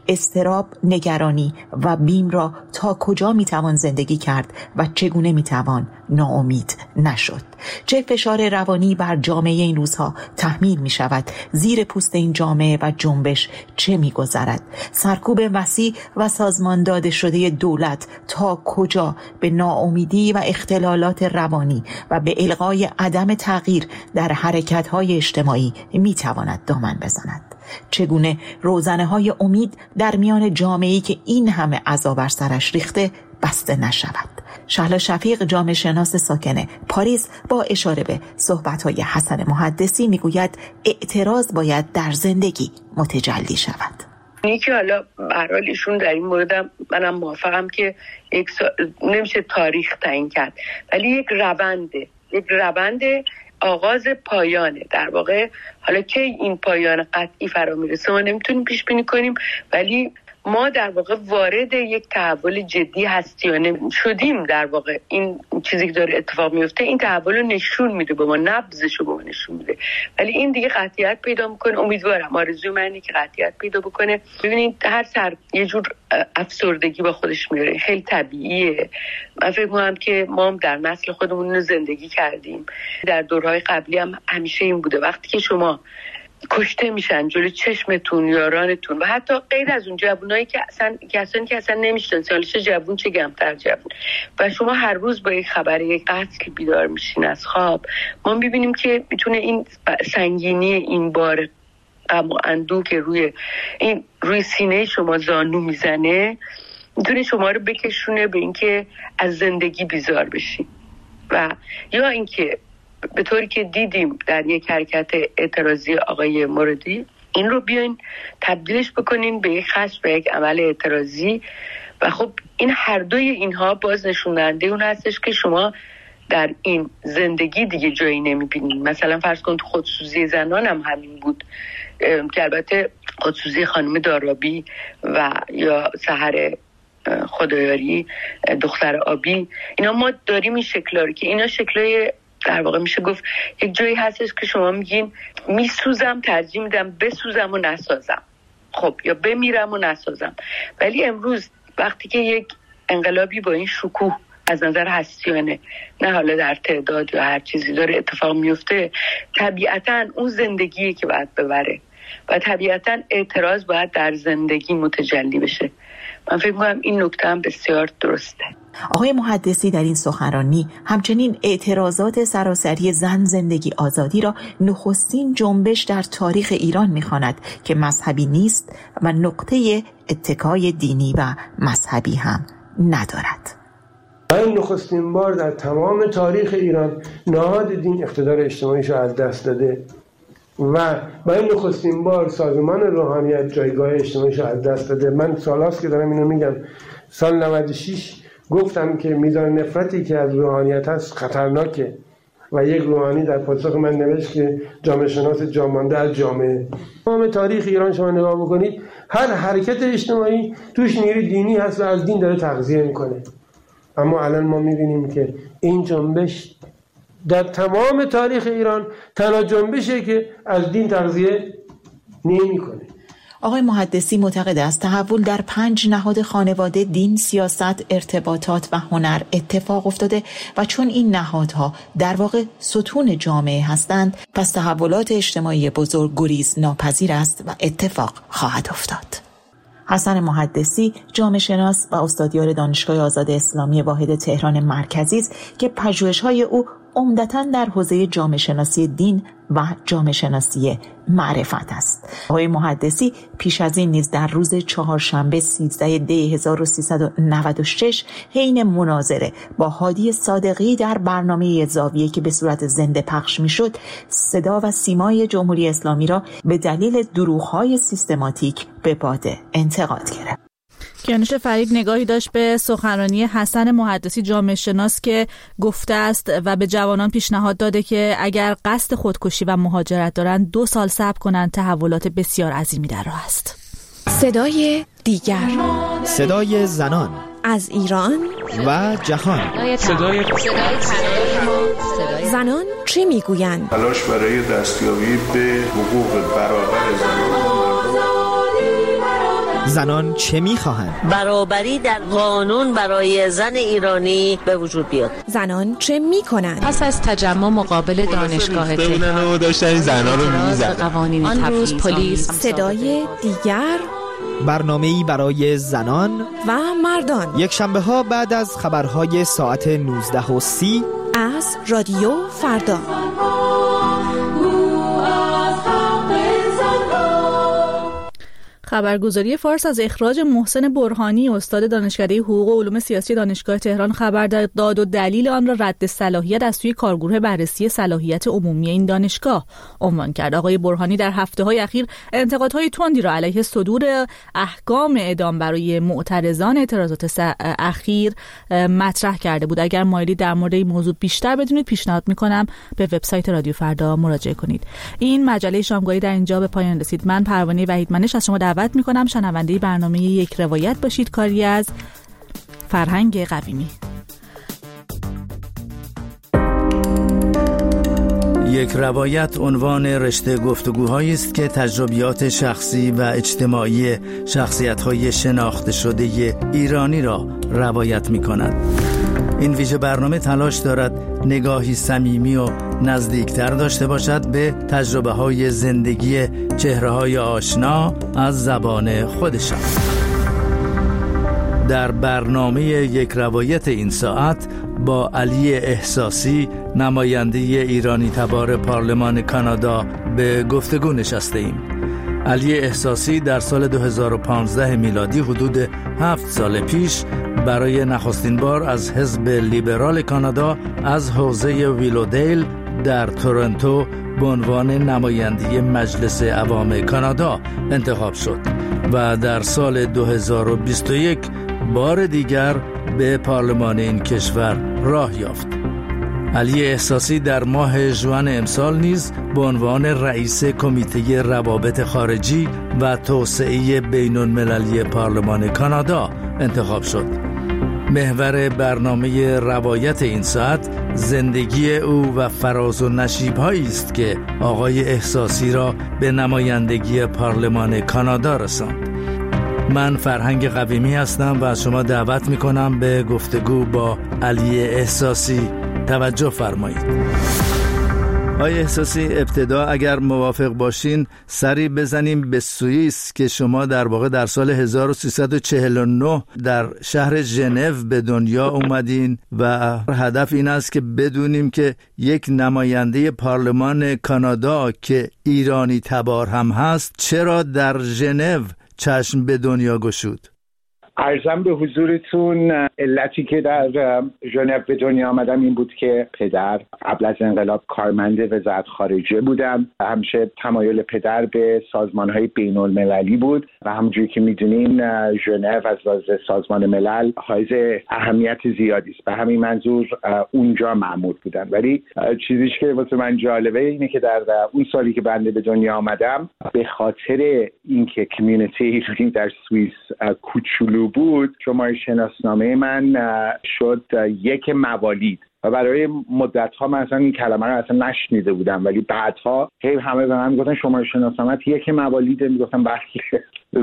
S: اضطراب، نگرانی و بیم را تا کجا میتوان زندگی کرد و چگونه میتوان ناامید نشد. چه فشار روانی بر جامعه این روزها تحمیل می شود، زیر پوست این جامعه و جنبش چه می گذرد، سرکوب وسیع و سازمان داده شده دولت تا کجا به ناامیدی و اختلالات روانی و به الغای عدم تغییر در حرکت‌های اجتماعی می تواند دامن بزند. چگونه روزنه های امید در میان جامعه‌ای که این همه عذاب بر سرش ریخته بسته نشود. شهلا شفیق، جامعه شناس ساکن پاریس، با اشاره به صحبت‌های حسن محدثی میگوید اعتراض باید در زندگی متجلی شود.
T: اینی که حالا به هر حال ایشون در این مورد منم موافقم که یک سا... نمیشه تاریخ تعیین کرد، ولی یک رونده یک روند آغاز پایانه در واقع. حالا که این پایان قطعی فرا میرسه ما نمیتونیم پیش بینی کنیم، ولی ما در واقع وارد یک تحول جدی هستیانه شدیم. در واقع این چیزی که داره اتفاق میفته این تحول رو نشون میده به ما، نبضش رو به ما نشون میده، ولی این دیگه قطعیت پیدا میکنه. امیدوارم، آرزوی من اینه که قطعیت پیدا بکنه. ببینید هر سر یه جور افسردگی با خودش میاره، خیلی طبیعیه. من فکر میکنم که ما هم در نسل خودمون رو زندگی کردیم، در دورهای قبلی هم همیشه این بوده، وقتی که شما کشته میشن جلوی چشمتون یارانتون و حتی غیر از اون جوونایی که اصلا کسانی که اصلا نمیشتن سالش جوون چه کمتر جوون، و شما هر روز با یک خبر یک قتل بیدار میشین از خواب، ما میبینیم که میتونه این سنگینی این بار غم و اندوه که روی این روی سینه شما زانو میزنه میتونه شما رو بکشونه به اینکه از زندگی بیزار بشین، و یا اینکه به طوری که دیدیم در یک حرکت اعتراضی آقای مرادی این رو بیاین تبدیلش بکنین به یک خشم و یک عمل اعتراضی. و خب این هر دوی اینها باز نشون دهنده اون هستش که شما در این زندگی دیگه جایی نمیبینین. مثلا فرض کن تو خودسوزی زنان هم همین بود که البته خودسوزی خانم دارابی و یا سحر خدایاری دختر آبی، اینا ما داریم این شکل‌ها که اینا شکلای در واقع میشه گفت یک جایی هستش که شما میگین میسوزم، ترجیح میدم بسوزم و نسازم، خب یا بمیرم و نسازم. ولی امروز وقتی که یک انقلابی با این شکوه از نظر هستیانه، نه حالا در تعداد یا هر چیزی، داره اتفاق میفته، طبیعتاً اون زندگیه که باید ببره و طبیعتاً اعتراض باید در زندگی متجلی بشه. من فکر می‌کنم این نکته هم بسیار درسته.
S: آقای محدثی در این سخنرانی همچنین اعتراضات سراسری زن زندگی آزادی را نخستین جنبش در تاریخ ایران می‌خواند که مذهبی نیست و نقطه اتکای دینی و مذهبی هم ندارد.
E: این نخستین بار در تمام تاریخ ایران نهاد دین اقتدار اجتماعیش را از دست داده و با این نخستین بار سازمان روحانیت جایگاه اجتماعیش را از دست داده. من سالاست که دارم اینو میگم. سال نود و شش گفتم که میزان نفرتی که از روحانیت هست خطرناکه و یک روحانی در پاسخ من نوشت که جامعه شناس جامانده از جامعه. تمام تاریخ ایران شما نگاه بکنید هر حرکت اجتماعی توش نیروی دینی هست و از دین داره تغذیه میکنه، اما الان ما میبینیم که این جنبش در تمام تاریخ ایران تنها جنبشه که از دین تغذیه نمیکنه.
S: آقای محدثی معتقد است تحول در پنج نهاد خانواده، دین، سیاست، ارتباطات و هنر اتفاق افتاده و چون این نهادها در واقع ستون جامعه هستند پس تحولات اجتماعی بزرگ گریز ناپذیر است و اتفاق خواهد افتاد. حسن محدثی جامعه شناس و استادیار دانشگاه آزاد اسلامی واحد تهران مرکزی است که پژوهش‌های او عمدتاً در حوزه جامعه شناسی دین و جامعه شناسی معرفت است. آقای محدثی پیش از این نیز در روز چهارشنبه سیزده دی هزار و سیصد و نود و شش حین مناظره با هادی صادقی در برنامه زاویه که به صورت زنده پخش میشد، صدا و سیمای جمهوری اسلامی را به دلیل دروغ‌های سیستماتیک به باد انتقاد گرفت.
A: کیانوش فرید نگاهی داشت به سخنرانی حسن محدثی جامعه شناس که گفته است و به جوانان پیشنهاد داده که اگر قصد خودکشی و مهاجرت دارند دو سال صبر کنند، تحولات بسیار عظیمی در راه است.
N: صدای دیگر،
U: صدای زنان
N: از ایران
U: و جهان،
N: صدای زنان چه میگویند؟
C: تلاش برای دستیابی به حقوق برابر زنان
U: زنان چه می‌خواهند؟
B: برابری در قانون برای زن ایرانی به وجود بیاد.
N: زنان چه می‌کنند؟
V: پس از تجمع مقابل دانشگاه تهران
W: داشتن زنان رو می‌زدن.
V: قوانین تبعیض
N: پلیس صدای دیگر
U: برنامه‌ای برای زنان
N: و مردان،
U: یک شنبه ها بعد از خبرهای ساعت نوزده و سی
N: از رادیو فردا.
A: خبرگزاری فارس از اخراج محسن برهانی استاد دانشکده حقوق و علوم سیاسی دانشگاه تهران خبر داد و دلیل آن را رد صلاحیت از سوی کارگروه بررسی صلاحیت عمومی این دانشگاه عنوان کرد. آقای برهانی در هفته‌های اخیر انتقادهای تندی را علیه صدور احکام اعدام برای معترضان اعتراضات اخیر مطرح کرده بود. اگر مایلی در مورد این موضوع بیشتر بدونید پیشنهاد می‌کنم به وبسایت رادیو فردا مراجعه کنید. این مجله شامگاهی در اینجا به پایان رسید. من پروانه وحیدمنش از شما دعوت میکنم شنونده برنامه یک روایت باشید، کاری از فرهنگ قویمی.
X: یک روایت عنوان رشته گفتگوهایی است که تجربیات شخصی و اجتماعی شخصیت‌های شناخته شده ایرانی را روایت می‌کند. این ویژه برنامه تلاش دارد نگاهی صمیمی و نزدیکتر داشته باشد به تجربه‌های زندگی چهره‌های آشنا از زبان خودشان. در برنامه یک روایت این ساعت با علی احساسی، نماینده ایرانی تبار پارلمان کانادا، به گفتگو نشسته ایم. علی احساسی در سال دو هزار و پانزده میلادی حدود هفت سال پیش برای نخستین بار از حزب لیبرال کانادا از حوزه ویلودیل در تورنتو به عنوان نماینده مجلس عوام کانادا انتخاب شد و در سال دو هزار و بیست و یک بار دیگر به پارلمان این کشور راه یافت. علی احساسی در ماه ژوئن امسال نیز به عنوان رئیس کمیته روابط خارجی و توسعه بین المللی پارلمان کانادا انتخاب شد. محور برنامه روایت این ساعت زندگی او و فراز و نشیب‌هایی است که آقای احساسی را به نمایندگی پارلمان کانادا رساند. من فرهنگ قویمی هستم و از شما دعوت می‌کنم به گفتگو با علی احساسی توجه فرمایید. آقای احساسی، ابتدا اگر موافق باشین سری بزنیم به سوئیس که شما در واقع در سال هزار و سیصد و چهل و نه در شهر ژنو به دنیا اومدین و هدف این است که بدونیم که یک نماینده پارلمان کانادا که ایرانی تبار هم هست چرا در ژنو چشم به دنیا گشود؟
F: عرضم به حضورتون علتی که در ژنو به دنیا آمدم این بود که پدر قبل از انقلاب کارمند وزارت خارجه بودم. همیشه تمایل پدر به سازمان‌های بین المللی بود و همونجوری که می‌دونین ژنو از لحاظ سازمان ملل حائز اهمیت زیادی است. به همین منظور اونجا مأمور بودم. ولی چیزی که واسه من جالبه اینه که در اون سالی که بنده به دنیا آمدم به خاطر اینکه کمیونیتی ایرانی در سوئیس کوچولو بود، شماره شناسنامه من شد یک موالید و برای مدت‌ها من اصلا این کلمه رو اصلا نشنیده بودم، ولی بعدها هی همه به من گفتن شماره شناسنامه یک موالید، میگفتم بله.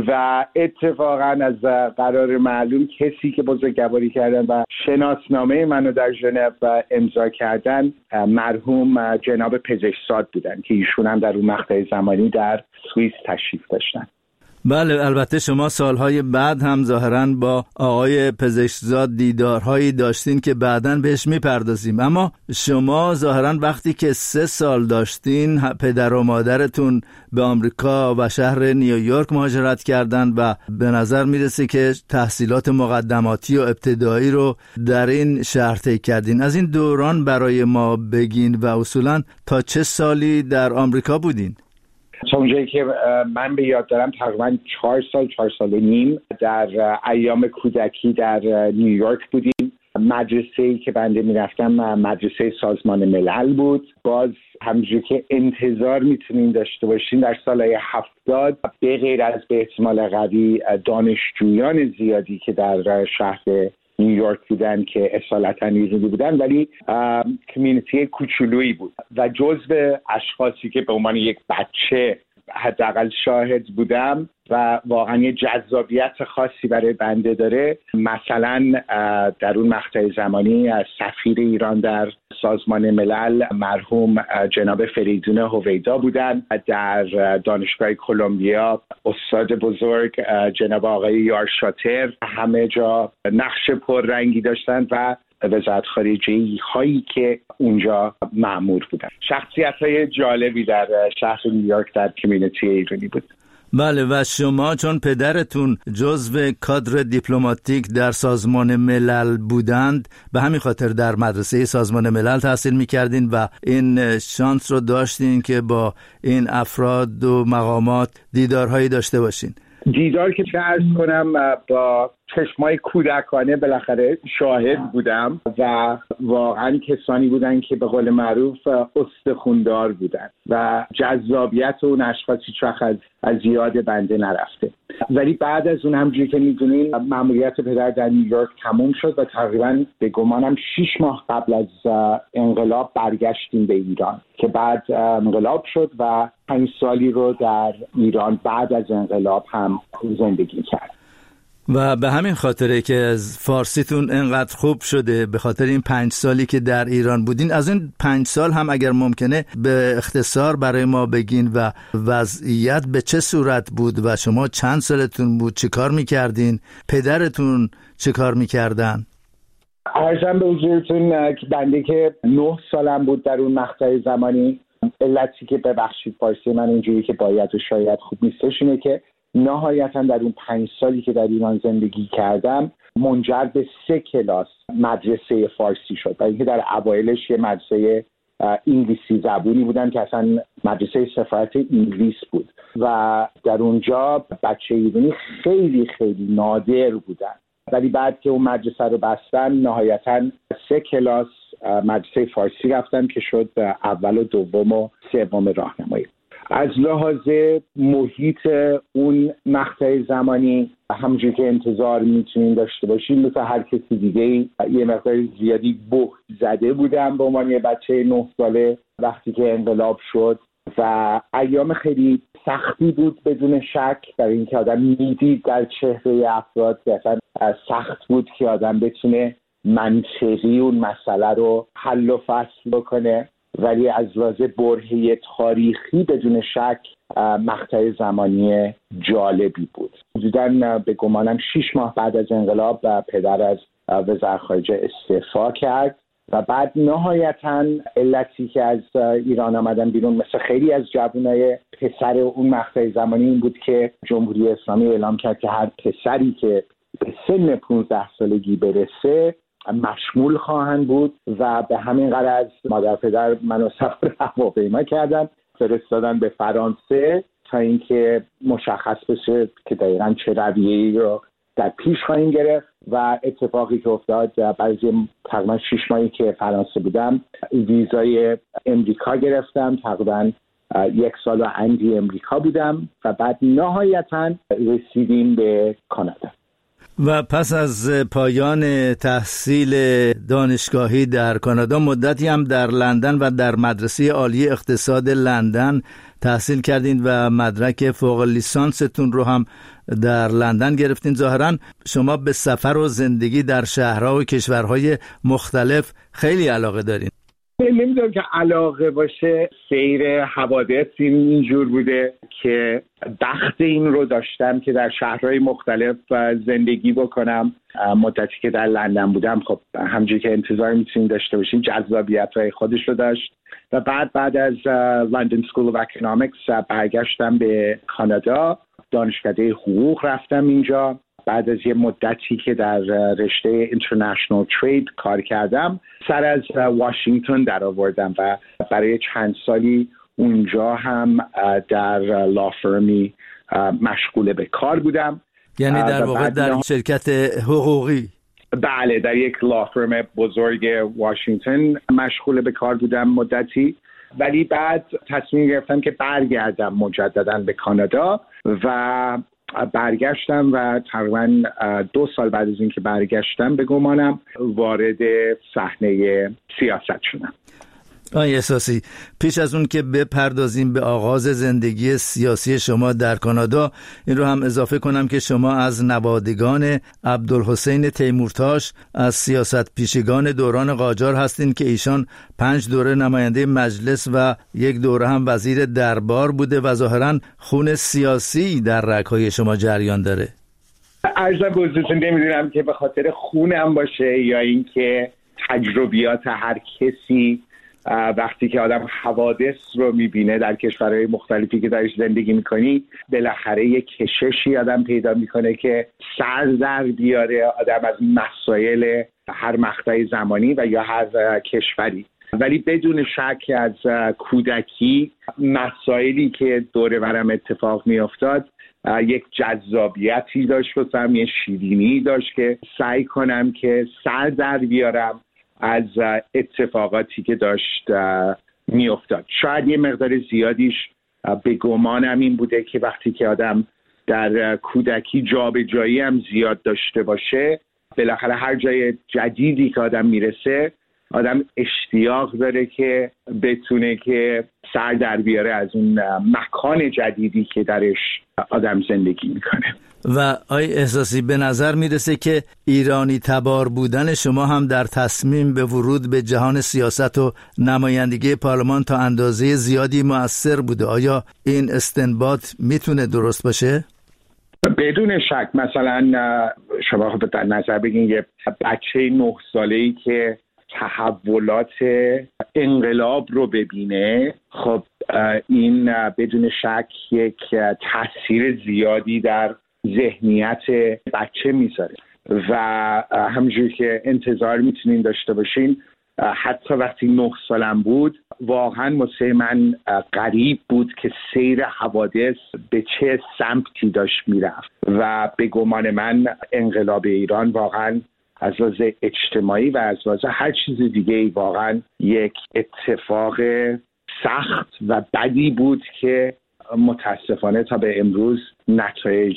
F: و اتفاقا از قرار معلوم کسی که بزرگواری کردن و شناسنامه منو در ژنو امضا کردن مرحوم جناب پزشکزاد بودن که ایشون هم در اون مقطع زمانی در سوئیس تشریف داشتن.
X: بله، البته شما سالهای بعد هم ظاهراً با آقای پزشکزاد دیدارهایی داشتین که بعداً بهش میپردازیم، اما شما ظاهراً وقتی که سه سال داشتین پدر و مادرتون به آمریکا و شهر نیویورک مهاجرت کردن و به نظر میرسه که تحصیلات مقدماتی و ابتدایی رو در این شهر طی کردین. از این دوران برای ما بگین و اصولاً تا چه سالی در آمریکا بودین؟
F: تا اونجایی که من به یاد دارم تقریبا چهار سال چهار سال و نیم در ایام کودکی در نیویورک بودیم. مدرسه‌ای که بنده میرفتم مدرسه سازمان ملل بود. باز همونجوری که انتظار میتونین داشته باشین در سالهای هفتاد به غیر از به احتمال قوی دانشجویان زیادی که در شهر نیویورک بودن که اصالتا ایرانی بودن، ولی کمیونیتی کوچولویی بود و جزو اشخاصی که به عنوان یک بچه حداقل شاهد بودم
G: و واقعا یه جذابیت خاصی برای بنده داره. مثلا در اون مقطع زمانی از سفیر ایران در سازمان ملل مرحوم جناب فریدون هویدا بودن، در دانشگاه کلمبیا استاد بزرگ جناب آقای یار شاتر همه جا نقش پررنگی داشتن و وزارت خارجه هایی که اونجا مأمور بودن. شخصیت های جالبی در شهر نیویورک در کمیونیتی ایرانی بود.
X: بله، و شما چون پدرتون جزو کادر دیپلماتیک در سازمان ملل بودند، به همین خاطر در مدرسه سازمان ملل تحصیل می‌کردین و این شانس رو داشتین که با این افراد و مقامات دیدارهایی داشته باشین.
G: دیدار که چه عرض کنم، با چشمای کودکانه بالاخره شاهد بودم و واقعا کسانی بودن که به قول معروف استخوندار بودن و جذابیت اون اشخاص هیچ وقت از, از یاد بنده نرفته. ولی بعد از اون همونجوری که میدونین مأموریت پدر در نیویورک تموم شد و تقریبا به گمانم شش ماه قبل از انقلاب برگشتیم به ایران که بعد انقلاب شد و پنج سالی رو در ایران بعد از انقلاب هم زندگی کرد.
X: و به همین خاطره که از فارسیتون انقدر خوب شده، به خاطر این پنج سالی که در ایران بودین. از این پنج سال هم اگر ممکنه به اختصار برای ما بگین و وضعیت به چه صورت بود و شما چند سالتون بود، چه کار میکردین، پدرتون چه کار میکردن؟
G: عرضم به حضورتون که بنده که نه سالم بود در اون مقطع زمانی، علتی که ببخشید فارسی من اینجوری که باید و شاید خوب نیستش اینه که نهایتا در اون پنج سالی که در ایران زندگی کردم منجر به سه کلاس مدرسه فارسی شد و اینکه در اوایلش یه مدرسه انگلیسی زبونی بودن که اصلا مدرسه سفارت انگلیس بود و در اونجا بچه ایرانی خیلی خیلی نادر بودن. ولی بعد که اون مدرسه رو بستن نهایتا سه کلاس مدرسه فارسی رفتم که شد اول و دوم و سوم راهنمایی. از لحاظ محیط اون مقطع زمانی همونجوری که انتظار میتونین داشته باشین مثل هر کسی دیگه یه مقدار زیادی بهت زده بودم به عنوان یه بچه نه ساله وقتی که انقلاب شد و ایام خیلی سختی بود بدون شک، برای اینکه آدم میدید در چهره افراد که اصلا سخت بود که آدم بتونه منطقی اون مسئله رو حل و فصل بکنه. ولی از لحاظ برهه تاریخی بدون شک مقطع زمانی جالبی بود. حدوداً به گمانم شش ماه بعد از انقلاب پدر از وزارت خارجه استعفا کرد و بعد نهایتاً علتی که از ایران آمدن بیرون مثل خیلی از جوانای پسر اون مقطع زمانی این بود که جمهوری اسلامی اعلام کرد که هر پسری که به سن پانزده سالگی برسه مشمول خواهند بود و به همین غرض مادر پدر منو سفر هواپیما کردن فرستادن به فرانسه تا اینکه مشخص بشه که دقیقاً چه رویه‌ای رو در پیش خواهیم گرفت. و اتفاقی که افتاد بعد از تقریبا شش ماهی که فرانسه بودم ویزای امریکا گرفتم، تقریبا یک سال و اندی امریکا بودم و بعد نهایتاً رسیدیم به کانادا.
X: و پس از پایان تحصیل دانشگاهی در کانادا مدتی هم در لندن و در مدرسه عالی اقتصاد لندن تحصیل کردین و مدرک فوق لیسانستون رو هم در لندن گرفتین. ظاهراً شما به سفر و زندگی در شهرها و کشورهای مختلف خیلی علاقه دارین.
G: نمیدونم که علاقه باشه، سیر حوادث اینجور بوده که بخت این رو داشتم که در شهرهای مختلف زندگی بکنم. مدتی که در لندن بودم خب همونجوری که انتظار میتونید داشته باشین جذابیت‌های خودش رو داشت و بعد بعد از لندن سکول اف اکونومیکس برگشتم به کانادا، دانشکده حقوق رفتم اینجا. بعد از یه مدتی که در رشته اینترنشنال ترید کار کردم سر از واشنگتن در آوردم و برای چند سالی اونجا هم در لافرمی مشغول به کار بودم.
X: یعنی در واقع در شرکت حقوقی؟
G: بله، در یک لافرم بزرگ واشنگتن مشغول به کار بودم مدتی، ولی بعد تصمیم گرفتم که برگردم مجددا به کانادا و برگشتم و تقریبا دو سال بعد از اینکه برگشتم به گمانم وارد صحنه سیاست شدم.
X: آقای احساسی، پیش از اون که بپردازیم به آغاز زندگی سیاسی شما در کانادا، این رو هم اضافه کنم که شما از نوادگان عبدالحسین تیمورتاش از سیاست پیشگان دوران قاجار هستین که ایشان پنج دوره نماینده مجلس و یک دوره هم وزیر دربار بوده و ظاهراً خون سیاسی در رگ‌های شما جریان داره.
G: عرض به حضورتون نمیدونم که به خاطر خونم باشه یا اینکه تجربیات هر کسی وقتی که آدم حوادث رو میبینه در کشورهای مختلفی که درش زندگی میکنی، بالاخره یک کششی آدم پیدا میکنه که سر در بیاره آدم از مسائل هر مقطع زمانی و یا هر کشوری. ولی بدون شک از کودکی مسائلی که دور برم اتفاق میافتاد یک جذابیتی داشت واسم، یه شیرینی داشت که سعی کنم که سر در بیارم از اتفاقاتی که داشت می افتاد. شاید یه مقدار زیادیش به گمانم این بوده که وقتی که آدم در کودکی جابجایی هم زیاد داشته باشه، بالاخره هر جای جدیدی که آدم میرسه آدم اشتیاق داره که بتونه که سر در بیاره از اون مکان جدیدی که درش آدم زندگی میکنه.
X: و آی احساسی، به نظر میرسه که ایرانی تبار بودن شما هم در تصمیم به ورود به جهان سیاست و نمایندگی پارلمان تا اندازه زیادی مؤثر بوده. آیا این استنباط میتونه درست باشه؟
G: بدون شک. مثلا شما خب در نظر بگین یه بچه نه ساله‌ای که تحولات انقلاب رو ببینه، خب این بدون شک یک تاثیر زیادی در ذهنیت بچه میذاره و همونجور که انتظار میتونین داشته باشین، حتی وقتی نه سالم بود واقعا واسه من غریب بود که سیر حوادث به چه سمتی داشت میرفت و به گمان من انقلاب ایران واقعا از لحاظ اجتماعی و از لحاظ هر چیز دیگه واقعا یک اتفاق سخت و بدی بود که متاسفانه تا به امروز نتایج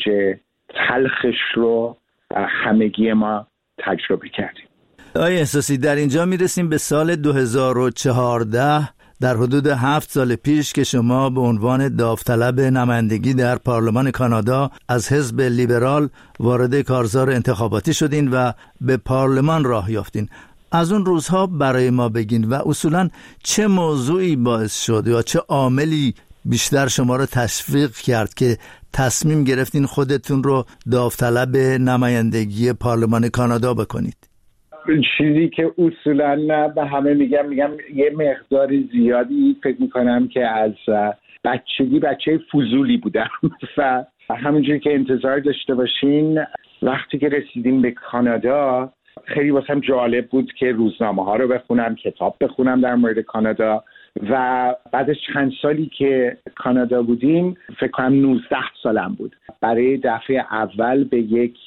G: تلخش رو همگی ما تجربه کردیم.
X: آقای احساسی، در اینجا میرسیم به سال دو هزار و چهارده، در حدود هفت سال پیش که شما به عنوان داوطلب نمایندگی در پارلمان کانادا از حزب لیبرال وارد کارزار انتخاباتی شدین و به پارلمان راه یافتین. از اون روزها برای ما بگین و اصولاً چه موضوعی باعث شد یا چه عاملی بیشتر شما رو تشویق کرد که تصمیم گرفتین خودتون رو داوطلب نمایندگی پارلمان کانادا بکنید؟
G: چیزی که اصولاً به همه میگم میگم یه مقدار زیادی فکر میکنم که از بچگی بچه فضولی بودم و همونجوری که انتظار داشته باشین وقتی که رسیدیم به کانادا خیلی واسم جالب بود که روزنامه ها رو بخونم، کتاب بخونم در مورد کانادا و بعد از چند سالی که کانادا بودیم، فکر کنم نوزده سالم بود، برای دفعه اول به یک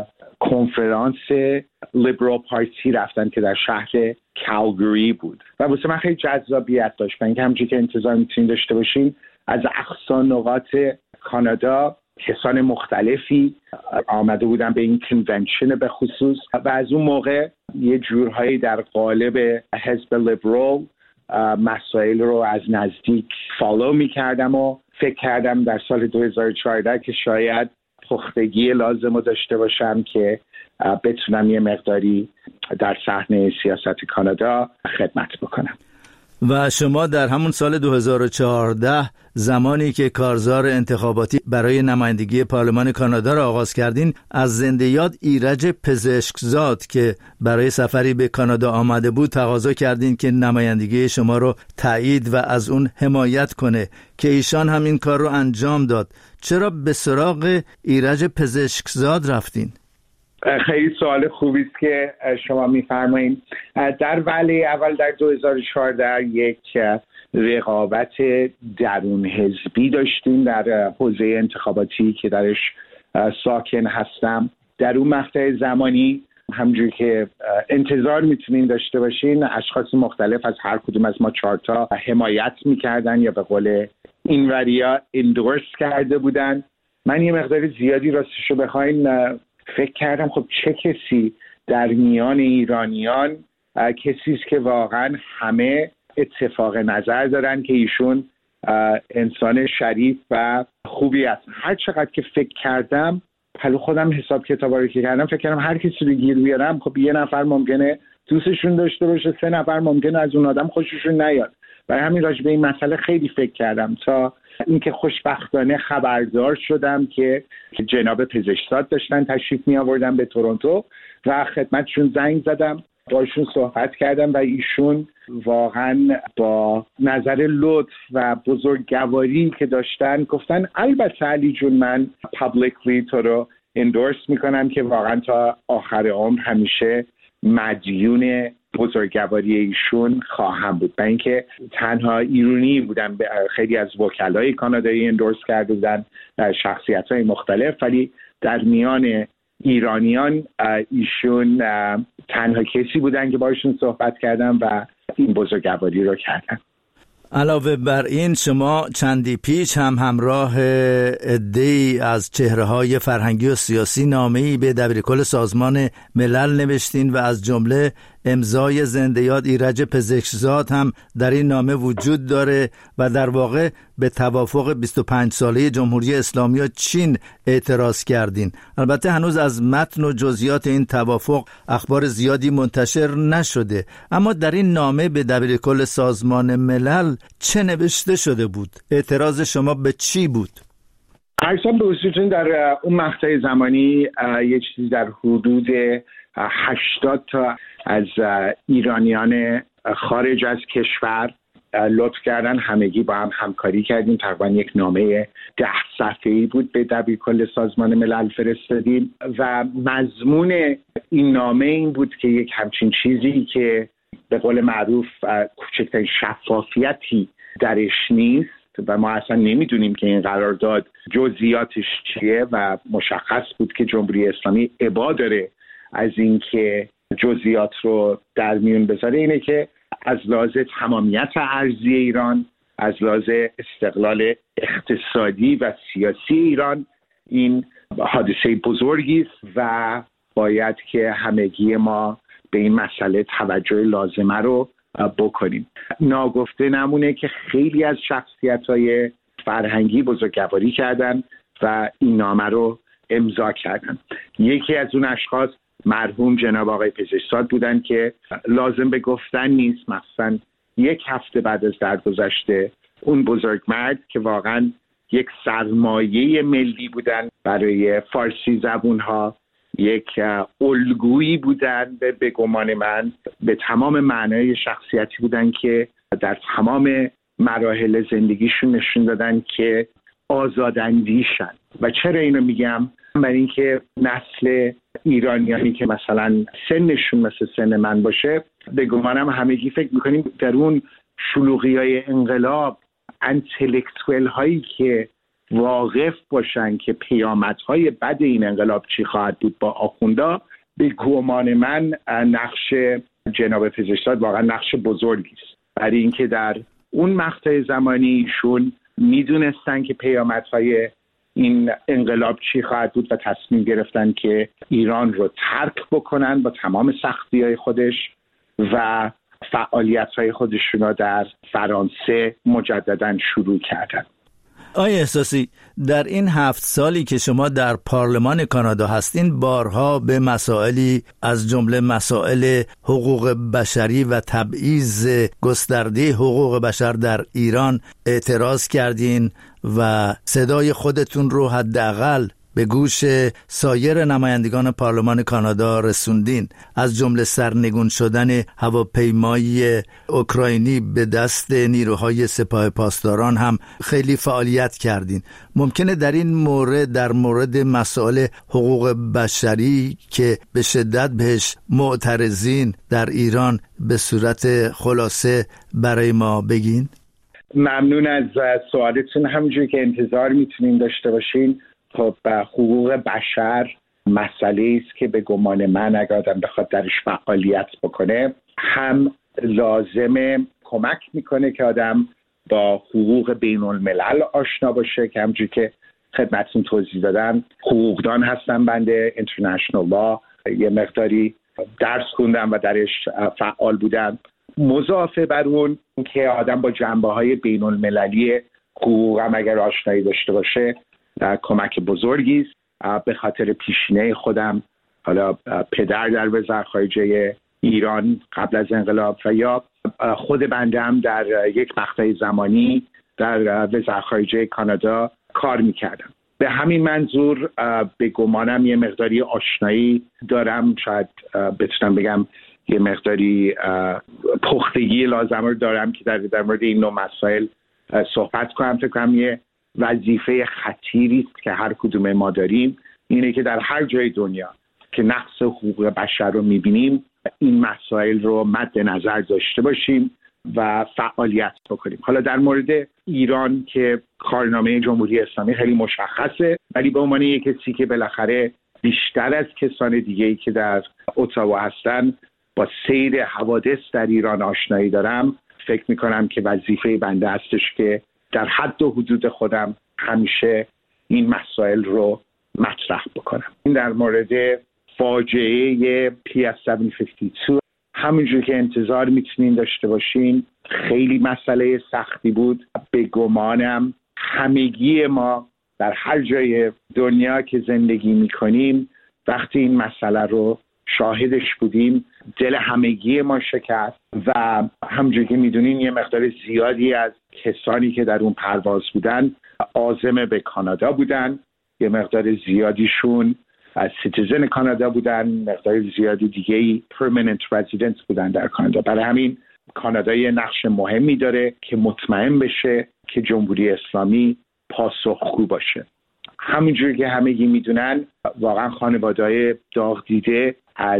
G: کنفرانس لیبرال پارتی رفتن که در شهر کالگری بود و واسه من خیلی جذابیت داشت. من که همونجوری که انتظار میتونید داشته باشین از اقصا نقاط کانادا کسان مختلفی آمده بودن به این کنونشن به خصوص و از اون موقع یه جورهایی در قالب حزب لیبرال مسائل رو از نزدیک فالو میکردم و فکر کردم در سال دو هزار و چهارده که شاید پختگی لازم رو داشته باشم که بتونم یه مقداری در صحنه سیاست کانادا خدمت بکنم.
X: و شما در همون سال دو هزار و چهارده زمانی که کارزار انتخاباتی برای نمایندگی پارلمان کانادا را آغاز کردین، از زنده یاد ایرج پزشکزاد که برای سفری به کانادا آمده بود تقاضا کردین که نمایندگی شما رو تایید و از اون حمایت کنه که ایشان هم این کار رو انجام داد. چرا به سراغ ایرج پزشکزاد رفتین؟
G: خیلی سوال خوبی است که شما می‌فرمایید. در ولی اول در دو هزار و چهارده یک رقابت درون حزبی داشتیم در حوزه انتخاباتی که درش ساکن هستم. در اون مقطع زمانی همونجوری که انتظار میتونین داشته باشین اشخاص مختلف از هر کدوم از ما چهارتا حمایت میکردن یا به قول اینوریا اندورس کرده بودن. من یه مقدار زیادی راستشو بخواین فکر کردم خب چه کسی در میان ایرانیان کسی است که واقعا همه اتفاق نظر دارن که ایشون انسان شریف و خوبی است. هر چقدر که فکر کردم، حالا خودم حساب کتابا رو که کردم، فکر کردم هر کسی رو گیر بیارم، خب یه نفر ممکنه دوستشون داشته باشه، سه نفر ممکنه از اون آدم خوششون نیاد. برای همین راجع به این مسئله خیلی فکر کردم تا اینکه خوشبختانه خبردار شدم که جناب پزشکزاد داشتن تشریف می آوردن به تورنتو و خدمتشون زنگ زدم، باشون صحبت کردم و ایشون واقعا با نظر لطف و بزرگواری که داشتن گفتن البته علی جون، من پابلیکلی تو رو اندورس میکنم که واقعا تا آخر عمر همیشه مدیون بزرگواری ایشون خواهم بود. و اینکه تنها ایرانی بودن، خیلی از وکلای کانادایی اندورس کرده بودن، شخصیت‌های مختلف، ولی در میان ایرانیان ایشون تنها کسی بودن که باشون صحبت کردم و این بزرگواری رو کردن.
X: علاوه بر این، شما چندی پیش هم همراه عده‌ای از چهره‌های فرهنگی و سیاسی نامه‌ای به دبیرکل سازمان ملل نوشتین و از جمله امضای زنده یاد ایرج پزشکزاد هم در این نامه وجود داره و در واقع به توافق بیست و پنج ساله جمهوری اسلامی و چین اعتراض کردین. البته هنوز از متن و جزئیات این توافق اخبار زیادی منتشر نشده، اما در این نامه به دبیرکل سازمان ملل چه نوشته شده بود؟ اعتراض شما به چی بود؟
G: ارسان به حضورتون در اون مقطع زمانی یه چیزی در حدود هشتاد تا از ایرانیان خارج از کشور لطف کردن، همگی با هم همکاری کردیم، تقریبا یک نامه ده صفحه‌ای بود به دبیرکل سازمان ملل فرستادیم و مضمون این نامه این بود که یک همچین چیزی که به قول معروف کوچکترین شفافیتی درش نیست و ما اصلا نمیدونیم که این قرارداد جزئیاتش چیه و مشخص بود که جمهوری اسلامی ابا داره از این که جزئیات رو در میون بذاره، اینه که از لحاظ تمامیت ارضی ایران، از لحاظ استقلال اقتصادی و سیاسی ایران، این حادثه بزرگی است و باید که همگی ما به این مسئله توجه لازمه رو بکنیم. ناگفته نمونه که خیلی از شخصیت‌های فرهنگی بزرگواری کردن و این نامه رو امضا کردن. یکی از اون اشخاص مرحوم جناب آقای پزشکزاد بودن که لازم به گفتن نیست، مثلا یک هفته بعد از درگذشت اون بزرگمرد که واقعا یک سرمایه ملی بودن برای فارسی زبونها، یک الگویی بودن به, به گمان من، به تمام معنای شخصیتی بودن که در تمام مراحل زندگیشون نشون دادن که آزاداندیشن. و چرا اینو میگم؟ برای اینکه نسل ایرانیانی که مثلا سنشون مثل سن من باشه، به گمانم همگی فکر میکنیم در اون شلوغی‌های انقلاب انتلکتوئل هایی که واقف باشن که پیامدهای بد این انقلاب چی خواهد بود با آخوندا، به گمان من نقش جناب پزشکزاد واقعا نقش بزرگی است، برای اینکه در اون مقطع زمانی ایشون میدونستن که پیامدهای این انقلاب چی خواهد بود و تصمیم گرفتن که ایران رو ترک بکنن با تمام سختی‌های خودش و فعالیت‌های خودشون رو در فرانسه مجدداً شروع کردن.
X: آقای احساسی، در این هفت سالی که شما در پارلمان کانادا هستین، بارها به مسائلی از جمله مسائل حقوق بشری و تبعیض گسترده حقوق بشر در ایران اعتراض کردین و صدای خودتون رو حداقل به گوش سایر نمایندگان پارلمان کانادا رسوندین. از جمله سرنگون شدن هواپیمای اوکراینی به دست نیروهای سپاه پاسداران هم خیلی فعالیت کردین. ممکنه در این مورد، در مورد مسائل حقوق بشری که به شدت بهش معترضین در ایران، به صورت خلاصه برای ما بگین؟
G: ممنون از سوالتون. همونجوری که انتظار میتونین داشته باشین، خب حقوق بشر مسئله است که به گمان من اگر آدم بخواد درش فعالیت بکنه، هم لازمه کمک میکنه که آدم با حقوق بین الملل آشنا باشه، که همونجوری که خدمتتون توضیح دادم حقوقدان هستم، بنده اینترنشنال لا یه مقداری درس خوندم و درش فعال بودم. مضافه بر اون که آدم با جنبه های بین المللی حقوق هم اگر آشنایی داشته باشه کمک بزرگی است. به خاطر پیشینه خودم، حالا پدر در وزارت خارجه ایران قبل از انقلاب و یا خود بنده هم در یک مقطع زمانی در وزارت خارجه کانادا کار میکردم. به همین منظور به گمانم یه مقداری آشنایی دارم، شاید بتونم بگم یه مقداری پختگی لازم رو دارم که در, در مورد این نوع مسائل صحبت کنم. فکر کنم یه وظیفه خطیری است که هر کدوم ما داریم، اینه که در هر جای دنیا که نقض حقوق بشر رو میبینیم این مسائل رو مد نظر داشته باشیم و فعالیت بکنیم. حالا در مورد ایران که کارنامه جمهوری اسلامی خیلی مشخصه، ولی به عنوان یک کسی که بالاخره بیشتر از کسان دیگه‌ای که در اتاوا هستن با سیر حوادث در ایران آشنایی دارم، فکر میکنم که وظیفه بنده هستش که در حد و حدود خودم همیشه این مسائل رو مطرح بکنم. این در مورد فاجعه پی اس هفت پنجاه و دو همونجور که انتظار میتونین داشته باشین خیلی مسئله سختی بود. به گمانم همگی ما در هر جای دنیا که زندگی میکنیم وقتی این مسئله رو شاهدش بودیم دل همگی ما شکست و همونجور که میدونین یه مقدار زیادی از کسانی که در اون پرواز بودن عازم به کانادا بودن، یه مقدار زیادیشون از سیتیزن کانادا بودن، مقدار زیادی دیگه‌ای پرمننت رزیدنت بودن در کانادا. برای همین کانادا یه نقش مهمی داره که مطمئن بشه که جمهوری اسلامی پاسخگو باشه. همونجور که همگی میدونن واقعا خانواده‌های داغ دیده از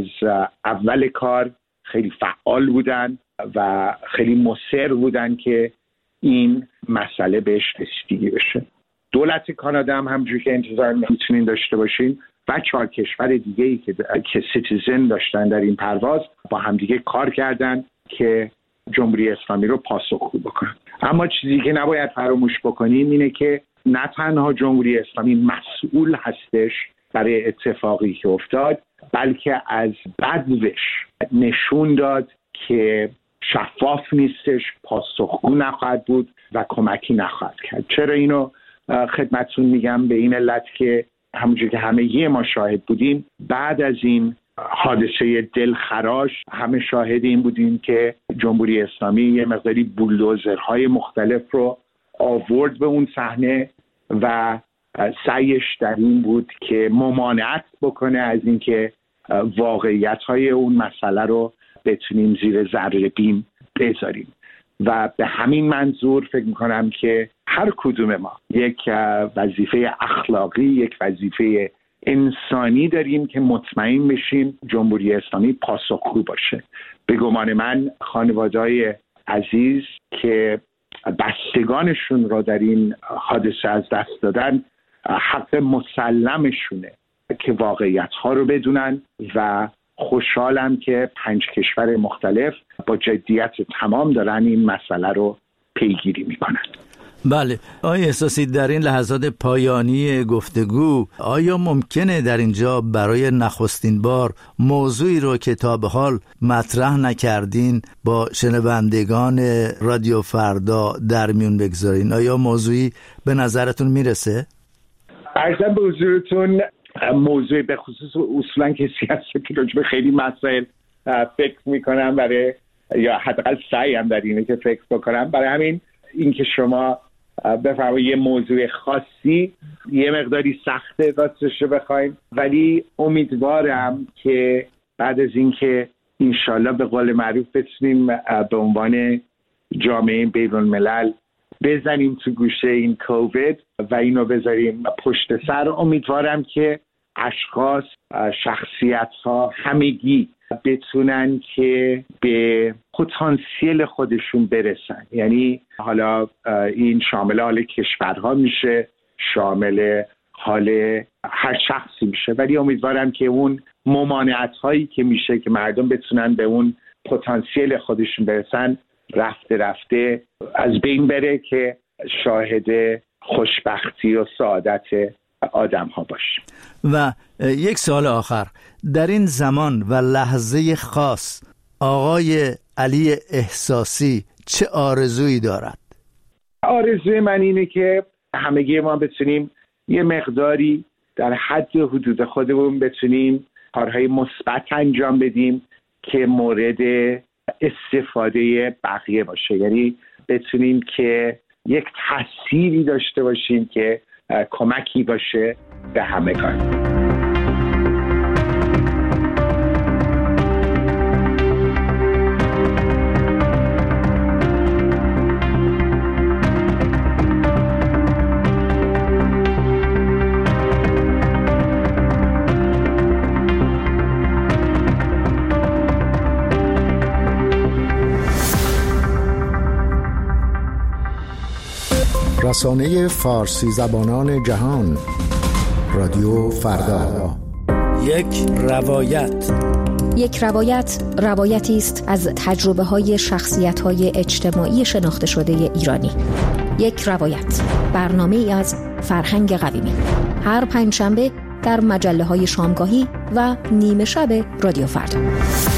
G: اول کار خیلی فعال بودن و خیلی مصر بودن که این مسئله بهش رسیدگی بشه. دولت کانادا هم همونجور که انتظار میتونین داشته باشین و چهار کشور دیگه‌ای که که سیتیزن داشتن در این پرواز با همدیگه کار کردن که جمهوری اسلامی رو پاسخگو بکنن. اما چیزی که نباید فراموش بکنیم اینه که نه تنها جمهوری اسلامی مسئول هستش برای اتفاقی که افتاد، بلکه از بدوش نشون داد که شفاف نیستش، پاسخگو نخواهد بود و کمکی نخواهد کرد. چرا اینو خدمتتون میگم؟ به این علت که همونجور که همگی ما شاهد بودیم بعد از این حادثه دلخراش همه شاهد این بودیم که جمهوری اسلامی یه مقداری بولدوزرهای مختلف رو آورد به اون صحنه و سعیش در این بود که ممانعت بکنه از اینکه واقعیت‌های اون مسئله رو بتونیم زیر ذره بین بذاریم. و به همین منظور فکر میکنم که هر کدوم ما یک وظیفه اخلاقی، یک وظیفه انسانی داریم که مطمئن بشیم جمهوری اسلامی پاسخگو باشه. به گمان من خانواده‌های عزیز که بستگانشون را در این حادثه از دست دادن حق مسلمشونه که واقعیت‌ها رو بدونن و خوشحالم که پنج کشور مختلف با جدیت تمام دارن این مسئله رو پیگیری میکنن.
X: بله، آیا احساسی در این لحظات پایانی گفتگو آیا ممکنه در اینجا برای نخستین بار موضوعی رو که تا به حال مطرح نکردین با شنوندگان رادیو فردا در میون بگذارین؟ آیا موضوعی به نظرتون میرسه؟
G: عرضم به حضورتون موضوع به خصوص اصولا کسی هست که راجع به خیلی مسائل فکر میکنم برای یا حداقل سعیم در اینه که فکر بکنم. برای همین اینکه شما بفرمایید یه موضوع خاصی یه مقداری سخته راستش رو بخوایم، ولی امیدوارم که بعد از اینکه انشالله به قول معروف بتونیم به عنوان جامعه بین الملل بزنیم تو گوشه این کووید و اینو بذاریم پشت سر، امیدوارم که اشخاص، شخصیت ها همگی بتونن که به پتانسیل خودشون برسن. یعنی حالا این شامل حال کشورها میشه، شامل حال هر شخصی میشه، ولی امیدوارم که اون ممانعت هایی که میشه که مردم بتونن به اون پتانسیل خودشون برسن رفته رفته از بین بره که شاهد خوشبختی و سعادت آدم ها باشیم.
X: و یک سوال آخر، در این زمان و لحظه خاص آقای علی احساسی چه آرزویی دارد؟
G: آرزوی من اینه که همگی ما بتونیم یه مقداری در حد و حدود خودمون بتونیم کارهای مثبت انجام بدیم که مورد استفاده بقیه باشه، یعنی بتونیم که یک تأثیری داشته باشیم که کمکی باشه به همگان.
H: رسانه فارسی زبانان جهان، رادیو فردا.
X: یک روایت.
I: یک روایت روایتی است از تجربه های شخصیت های اجتماعی شناخته شده ایرانی. یک روایت، برنامه ای از فرهنگ قویمی، هر پنجشنبه در مجله های شامگاهی و نیمه شب رادیو فردا.